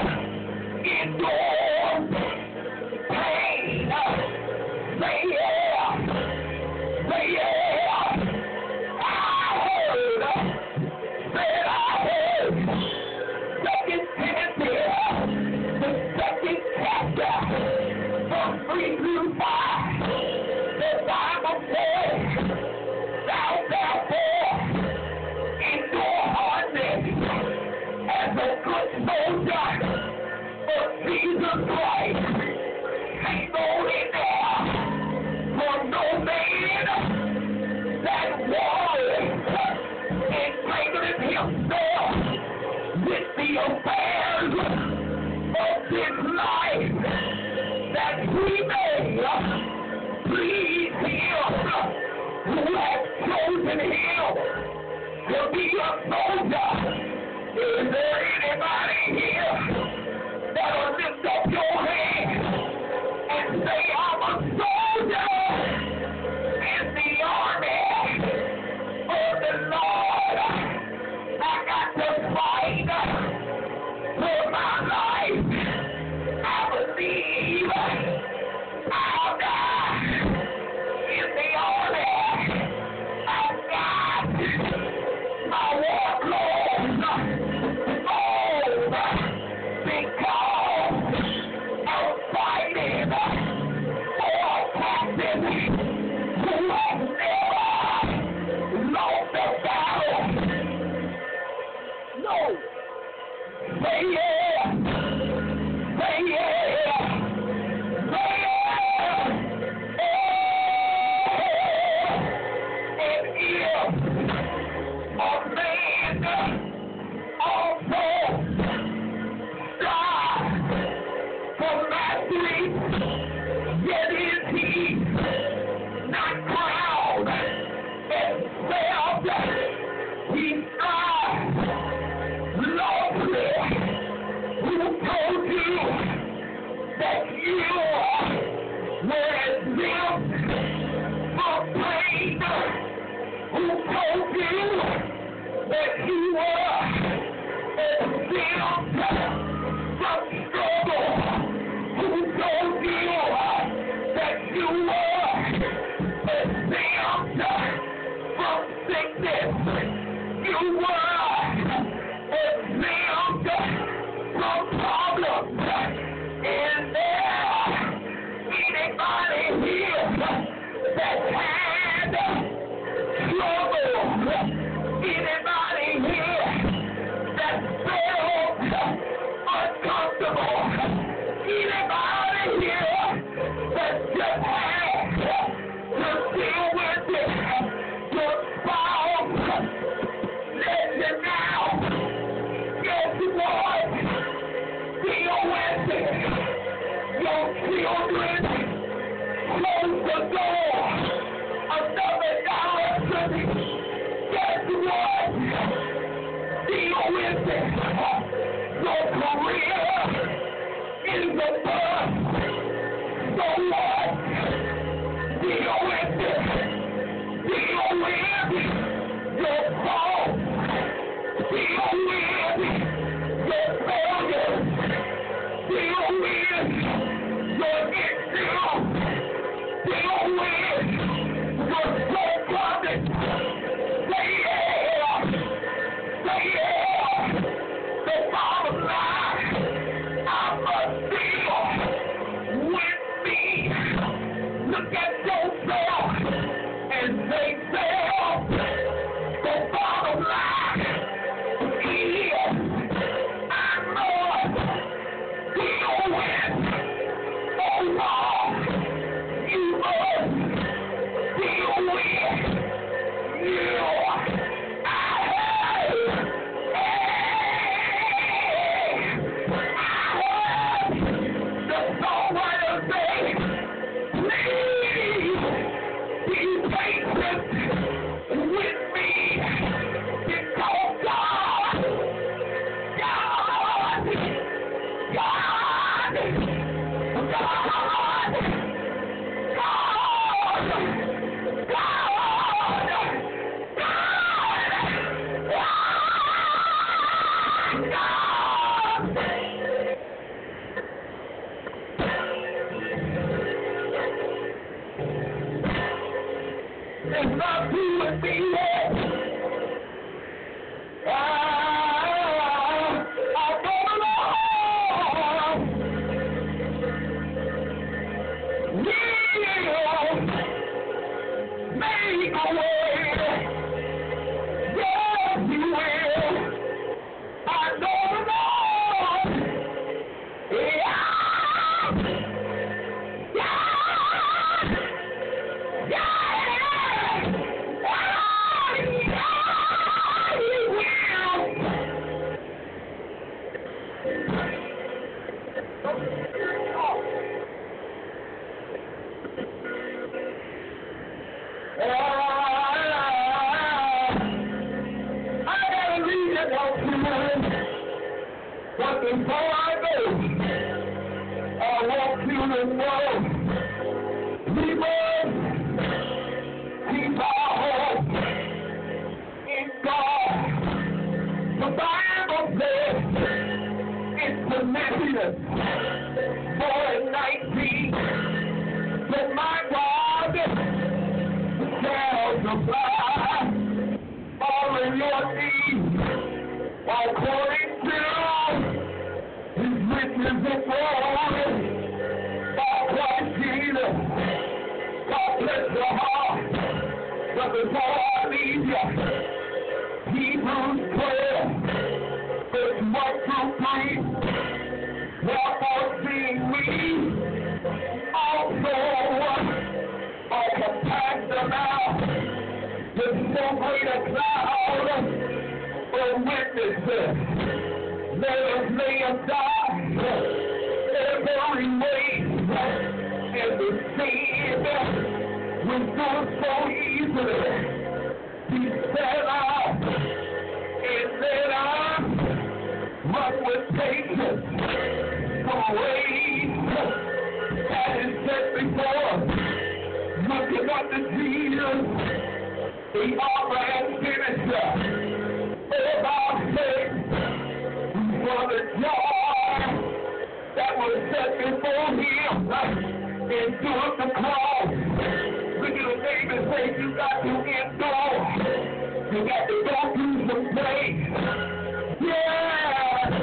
S3: endure pain. Say yeah, say yeah. I heard, said I heard. 2 Timothy, the 2nd chapter, from 3 through 5. The Bible says, thou therefore endure hardness as a good soldier of Jesus Christ. Hang on in there, for no man that warreth entangles himself with the affairs of this life, that we may please him who has chosen him to be a soldier. Is there anybody here that'll lift up your hand and say, I'm a soldier in the army of the Lord? I got to fight for my life. I believe I'll die in the army. I've got my war clothes on because I'm fighting for a captain who has never lost a battle. No. Say yeah. Say yeah. Say yeah. And if a man also strive for mastery, yet is he not proud and self. He strives lawfully. Who told you that you were exempt from pain? Who told you that you were exempt from struggle? Who told you that you were exempt from sickness? You were exempt from problems. Is there anybody here that had trouble? Anybody here that felt uncomfortable? Anybody here that just had to deal with it? Your spouse let you down. Guess what? Deal with it. Your children close the door another direction. Guess what? Deal with it. Your career is the bust. So what? Deal with it. Deal with your fault. Deal with your failures. Deal with your issues. Deal with your shortcomings. Say yeah. Say yeah. The bottom line, I must deal before I go, I want you to know we must keep our hope in God. The Bible says in Philippians 4:19 that my God shall supply all of your needs according to His riches and glory by Christ Jesus. God bless your heart. But before I leave you, Hebrews 12, verse 1 through 3. Therefore, seeing we also are compassed about with so great a cloud of witnesses, let us lay aside every weight and the sin which does so easily beset us, and let us run with patience the race that is set before us, looking unto Jesus, the author and finisher of our faith, for the joy that was set before Him endured the cross. Look at the neighbor and say, you got to endure. You got to go through some pain. Yes,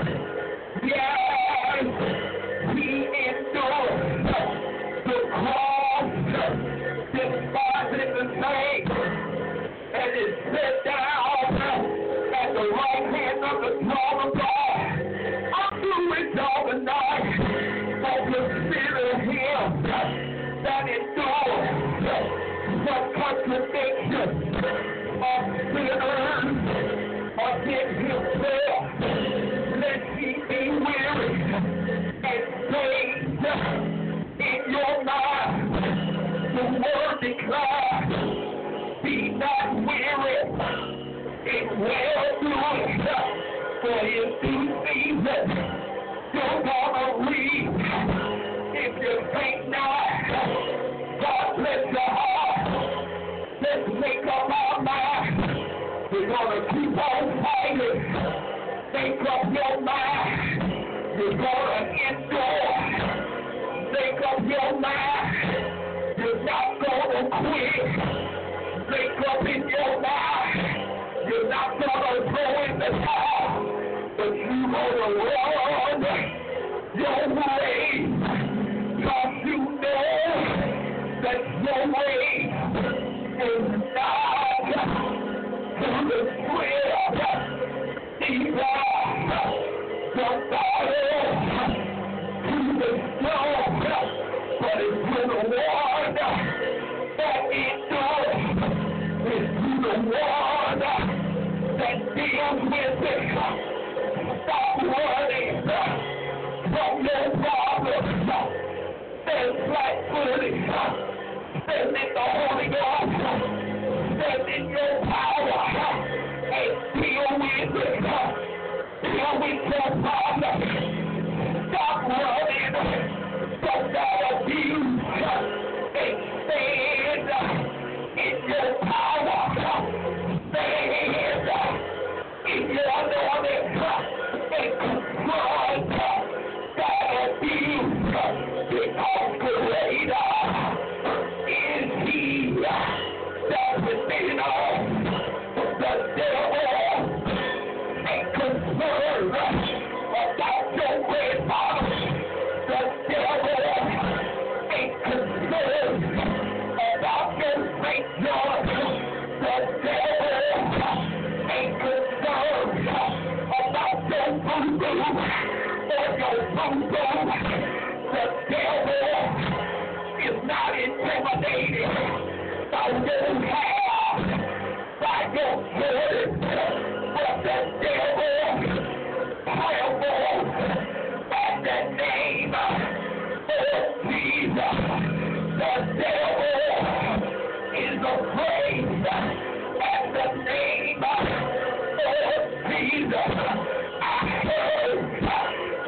S3: yes, He endured the cross, despising the shame, and is set down at the right hand of the throne of God. I'm through with y'all tonight. So consider Him that endures the contradiction of sinners against Himself, lest He be weary and faint in your mind. The word declares, be not weary in well-doing, for in due season you're gonna reap if you faint not. God bless your heart. Let's make up our mind. We're gonna keep on fighting. Make up your mind. You're gonna endure. Make up your mind. You're not gonna quit. Make up in your mind. You're not gonna throw in the towel, but you're gonna run your way. Cause you know that your way is not to the swift, either the battle to the strong, but it's to the one that endures. It's to the one that deals with it. Stop running from your problems. Stand flat-footed. Stand in the Holy Ghost. Stand in your power. And deal with it. Deal with your problem. Stop running from that abuse. And stand in your power. Stand in your anointing. And confront that abuse. Because greater is He that's within us. The devil ain't concerned about your grandfather. The devil ain't concerned about your St. John. The devil ain't concerned about your voodoo or your voodoo. The devil is not intimidated by your hair, by your voice, but the devil trembles at the name of Jesus. The devil is afraid at the name of Jesus. I heard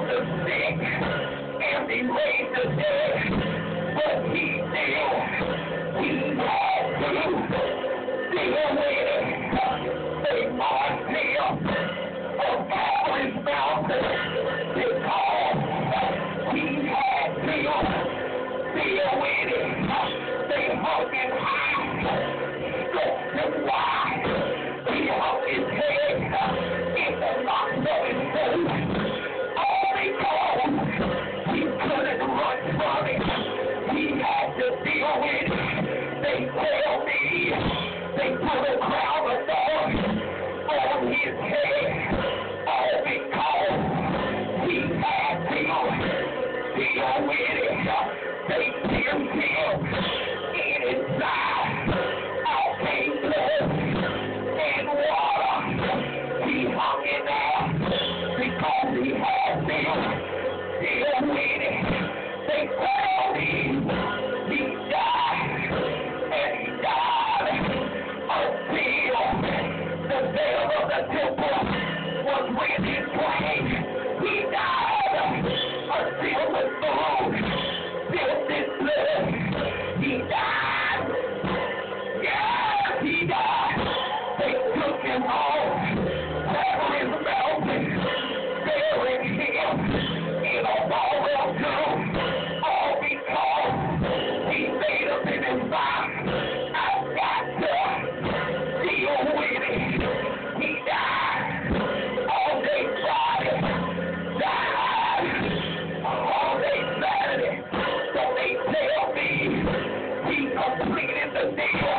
S3: the sick and he raised the dead, but he had to deal with it. They marched him up Calvary's mountain because he had to deal with it. They hung him high, stretched him wide. He hung his head in the locks of his boots, all because he couldn't run from it. He had to deal with it. They tell me they put a crown of thorns on his head, all because he had to deal with it. They pierced him in his side, out came blood and water. He hung in there because he had to deal with it. They tell me he died, and he died until the veil of the temple was rent in twain. He died until the throne filled his blood. He died. Yes, he died. They took him home, Calvary's mountain, buried him in a ballroom tomb, all because he made up in his mind, I've got to deal with it. He died all day Friday, died all day Saturday. So they tell me he completed the deal.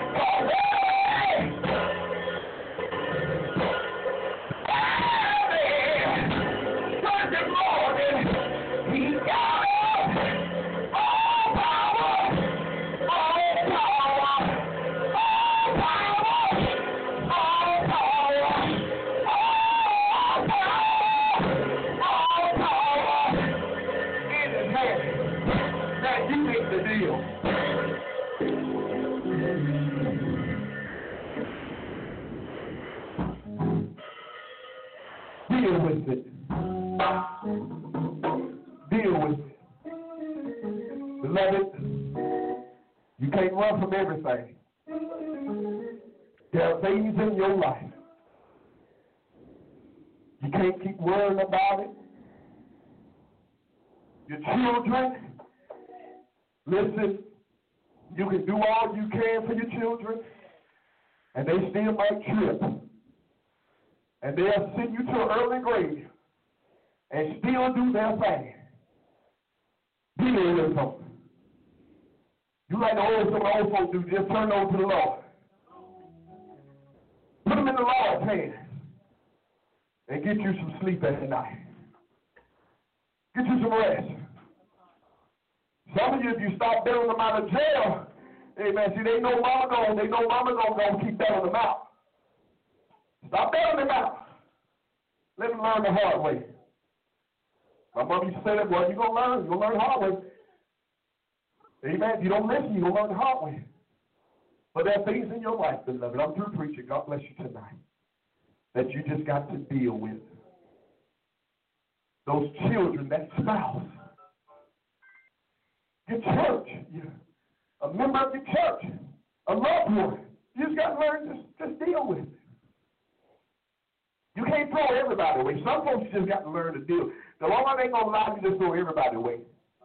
S3: Sunday morning, he got up. All power, all power, all power, all power, all power in his hand. Now you make the deal. Deal with it. Deal with it. Beloved, you can't run from everything. There are things in your life. You can't keep worrying about it. Your children, listen, you can do all you can for your children, and they still might trip. And they'll send you to an early grave and still do their thing. Deal with them. You like some old folks do, just turn over to the Lord. Put them in the Lord's hands and get you some sleep at night. Get you some rest. Some of you, if you stop bailing them out of jail, amen, see, they know mama gonna keep bailing them out. Stop bailing them out. Let them learn the hard way. My mom used to say that, boy, you're going to learn the hard way. Amen. If you don't listen, you're going to learn the hard way. But there are things in your life, beloved, I'm through preaching, God bless you tonight, that you just got to deal with. Those children, that spouse, your church, a member of your church, a loved one. You just got to learn just deal with it. You can't throw everybody away. Some folks just got to learn to deal. The Lord ain't going to allow you to throw everybody away.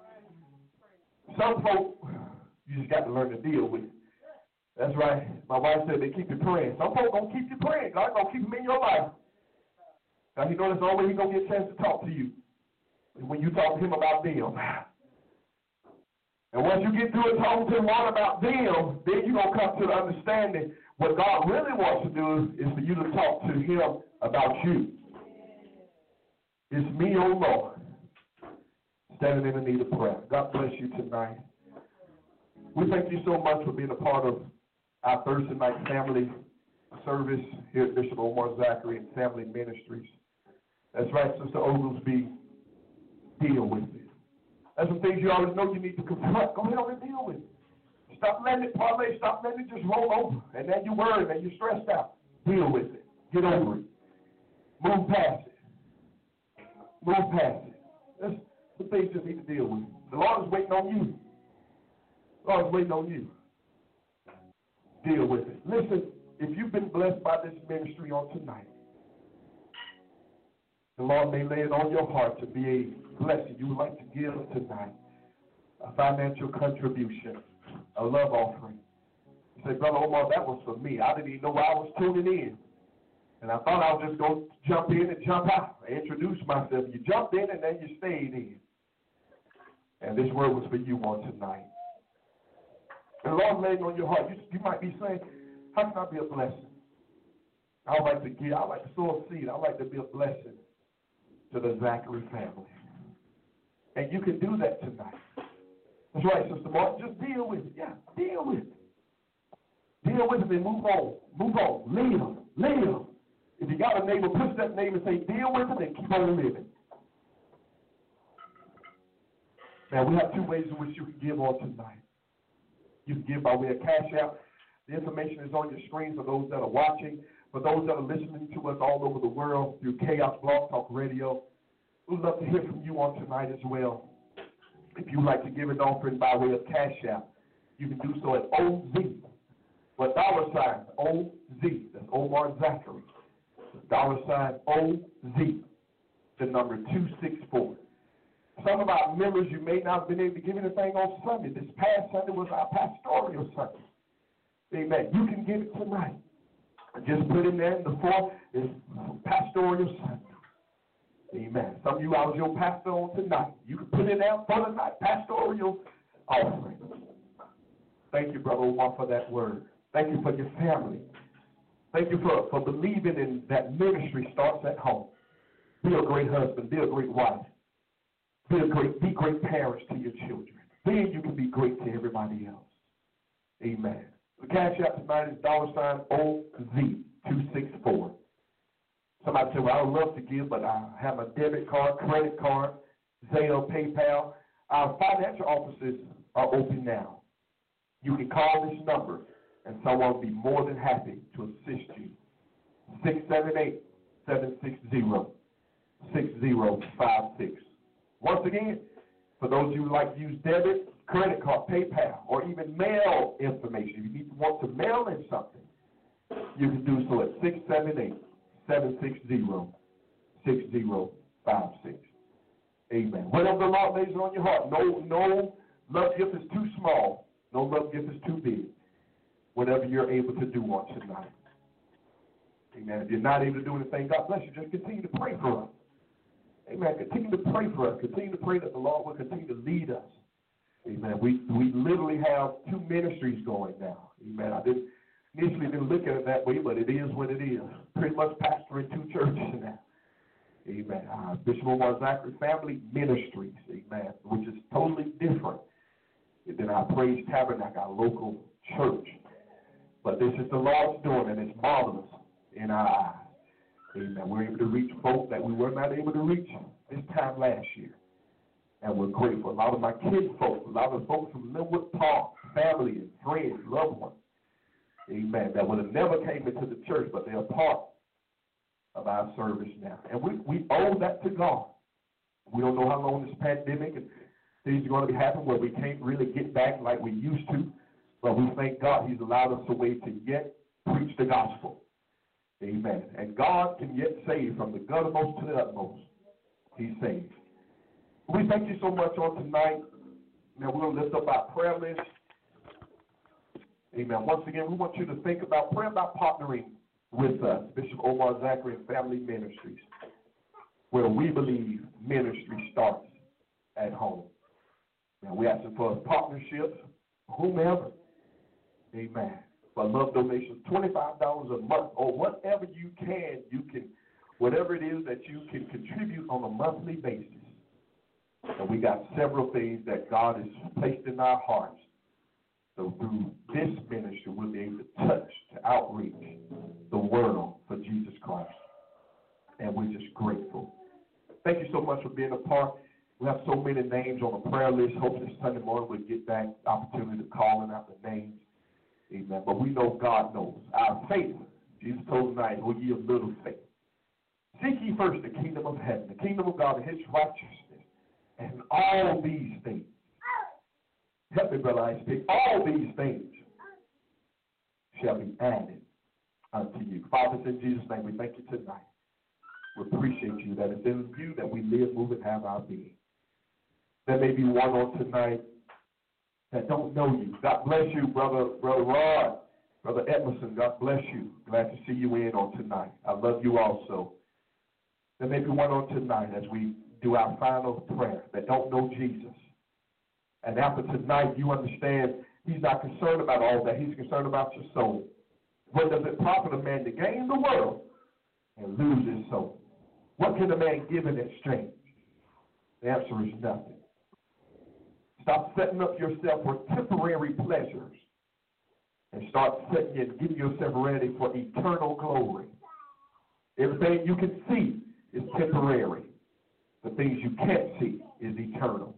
S3: Some folks, you just got to learn to deal with it. That's right. My wife said they keep you praying. Some folks going to keep you praying. God going to keep them in your life. Now, you know that's the only way he's going to get a chance to talk to you. When you talk to him about them. And once you get through talking to him all about them, then you're going to come to the understanding what God really wants to do is for you to talk to him about you. It's me, oh Lord, standing in the need of prayer. God bless you tonight. We thank you so much for being a part of our Thursday night family service here at Bishop Omar Zachary and Family Ministries. That's right, Sister Oglesby, deal with it. That's some things you always know you need to confront. Go ahead on and deal with it. Stop letting it parlay. Stop letting it just roll over. And then you're worried and you're stressed out. Deal with it. Get over it. Move past it. Move past it.
S2: There's some things you need to deal with. The Lord is waiting on you. The Lord is waiting on you. Deal with it. Listen, if you've been blessed by this ministry on tonight, the Lord may lay it on your heart to be a blessing. You would like to give tonight a financial contribution, a love offering. You say, Brother Omar, that was for me. I didn't even know why I was tuning in. And I thought I was just going to jump in and jump out. I introduced myself. You jumped in and then you stayed in. And this word was for you on tonight. And the Lord laid on your heart. You might be saying, how can I be a blessing? I would like to give. I would like to sow a seed. I would like to be a blessing to the Zachary family. And you can do that tonight. That's right, Sister Martin. Just deal with it. Yeah, deal with it. Deal with it and move on. Move on. Live. If you got a neighbor, push that neighbor and say, deal with it and keep on living. Now, we have two ways in which you can give on tonight. You can give by way of Cash App. The information is on your screen for those that are watching. For those that are listening to us all over the world through Chaos Blog Talk Radio, we'd love to hear from you on tonight as well. If you'd like to give an offering by way of Cash App, you can do so at OZ. But $ OZ, that's Omar Zachary. $ OZ, the number 264. Some of our members, you may not have been able to give anything on Sunday. This past Sunday was our pastoral Sunday. Amen. You can give it tonight. Just put in there in the form is pastoral Sunday. Amen. Some of you, I was your pastor on tonight. You can put in there for the night, pastoral offering. Thank you, Brother Omar, for that word. Thank you for your family. Thank you for believing in that ministry starts at home. Be a great husband. Be a great wife. Be great parents to your children. Then you can be great to everybody else. Amen. The Cash App tonight is $OZ264. Somebody said, well, I would love to give, but I have a debit card, credit card, Zelle, PayPal. Our financial offices are open now. You can call this number, and someone will be more than happy to assist you. 678-760-6056. Once again, for those of you who like to use debit, credit card, PayPal, or even mail information, if you want to mail in something, you can do so at 678-760-6056. Amen. Whatever the Lord lays on your heart, no love gift is too small. No love gift is too big. Whatever you're able to do on tonight. Amen. If you're not able to do anything, God bless you. Just continue to pray for us. Amen. Continue to pray for us. Continue to pray that the Lord will continue to lead us. Amen. We literally have two ministries going now. Amen. I initially didn't look at it that way, but it is what it is. Pretty much pastoring two churches now. Amen. Bishop Omar Zachary Family Ministries. Amen. Which is totally different than our Praise Tabernacle, our local church. But this is the Lord's doing, and it's marvelous in our eyes. Amen. We're able to reach folk that we were not able to reach this time last year. And we're grateful. A lot of my kid folk, a lot of folks from Linwood Park, family and friends, loved ones, amen, that would have never came into the church, but they're part of our service now. And we owe that to God. We don't know how long this pandemic and things are going to be happening where we can't really get back like we used to, but we thank God He's allowed us a way to yet preach the gospel. Amen. And God can yet save from the guttermost to the utmost. He saves. We thank you so much on tonight. Now we're going to lift up our prayer list. Amen. Once again, we want you to think about prayer about partnering with us, Bishop Omar Zachary and Family Ministries, where we believe ministry starts at home. Now we're asking for partnerships, whomever. Amen. For love donations, $25 a month, or whatever you can, whatever it is that you can contribute on a monthly basis. And we got several things that God has placed in our hearts. So through this ministry, we'll be able to touch, to outreach the world for Jesus Christ. And we're just grateful. Thank you so much for being a part. We have so many names on the prayer list. Hopefully this Sunday morning we'll get back the opportunity to call out the names. Amen. But we know God knows. Our faith, Jesus told tonight, will ye of little faith. Seek ye first the kingdom of heaven, the kingdom of God and His righteousness, And all these things, help me, Brother Isaac, all these things shall be added unto you. Father, in Jesus' name, we thank you tonight. We appreciate you that it's in you that we live, move, and have our being. There may be one on tonight that don't know you. God bless you, Brother Rod, Brother Edmondson. God bless you. Glad to see you in on tonight. I love you also. There may be one on tonight as we do our final prayer that don't know Jesus. And after tonight, you understand he's not concerned about all that. He's concerned about your soul. What does it profit a man to gain the world and lose his soul? What can a man give in exchange? The answer is nothing. Stop setting up yourself for temporary pleasures and start getting yourself ready for eternal glory. Everything you can see is temporary. The things you can't see is eternal.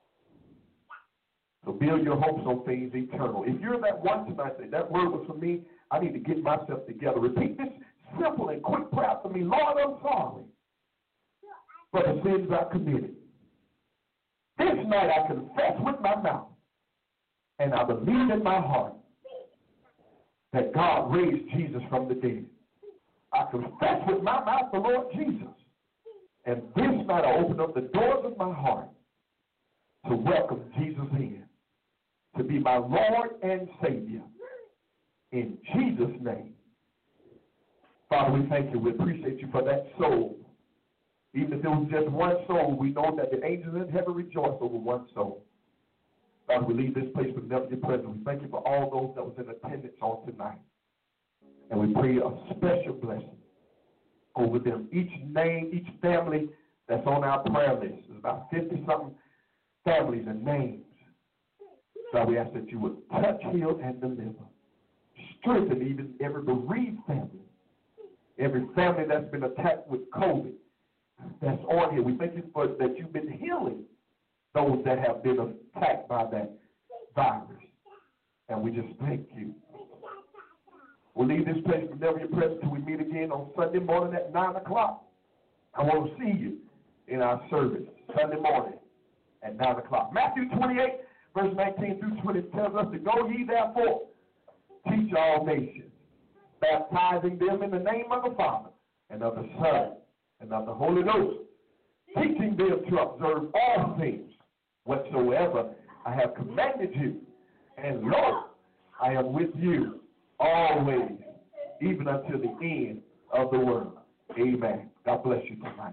S2: So build your hopes on things eternal. If you're that one tonight, say, that word was for me, I need to get myself together. Repeat this simple and quick prayer for me. Lord, I'm sorry for the sins I committed. This night I confess with my mouth and I believe in my heart that God raised Jesus from the dead. I confess with my mouth the Lord Jesus. And this night I open up the doors of my heart to welcome Jesus in, to be my Lord and Savior. In Jesus' name. Father, we thank you. We appreciate you for that soul. Even if it was just one soul, we know that the angels in heaven rejoice over one soul. Father, we leave this place with never your presence. We thank you for all those that was in attendance on tonight. And we pray a special blessing over them. Each name, each family that's on our prayer list. There's about 50-something families and names. God, we ask that you would touch, heal, and deliver. Strengthen even every bereaved family. Every family that's been attacked with COVID that's on here. We thank you for that you've been healing those that have been attacked by that virus. And we just thank you. We'll leave this place from never your presence till we meet again on Sunday morning at 9 o'clock. I want to see you in our service Sunday morning at 9 o'clock. Matthew 28, verse 19 through 20 tells us to go ye therefore, teach all nations, baptizing them in the name of the Father and of the Son and of the Holy Ghost, teaching them to observe all things whatsoever I have commanded you. And Lord, I am with you always, even until the end of the world. Amen. God bless you tonight.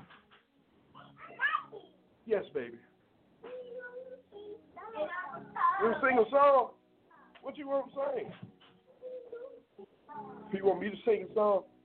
S4: Yes, baby. You want to sing a song? What you want to sing? You want me to sing a song?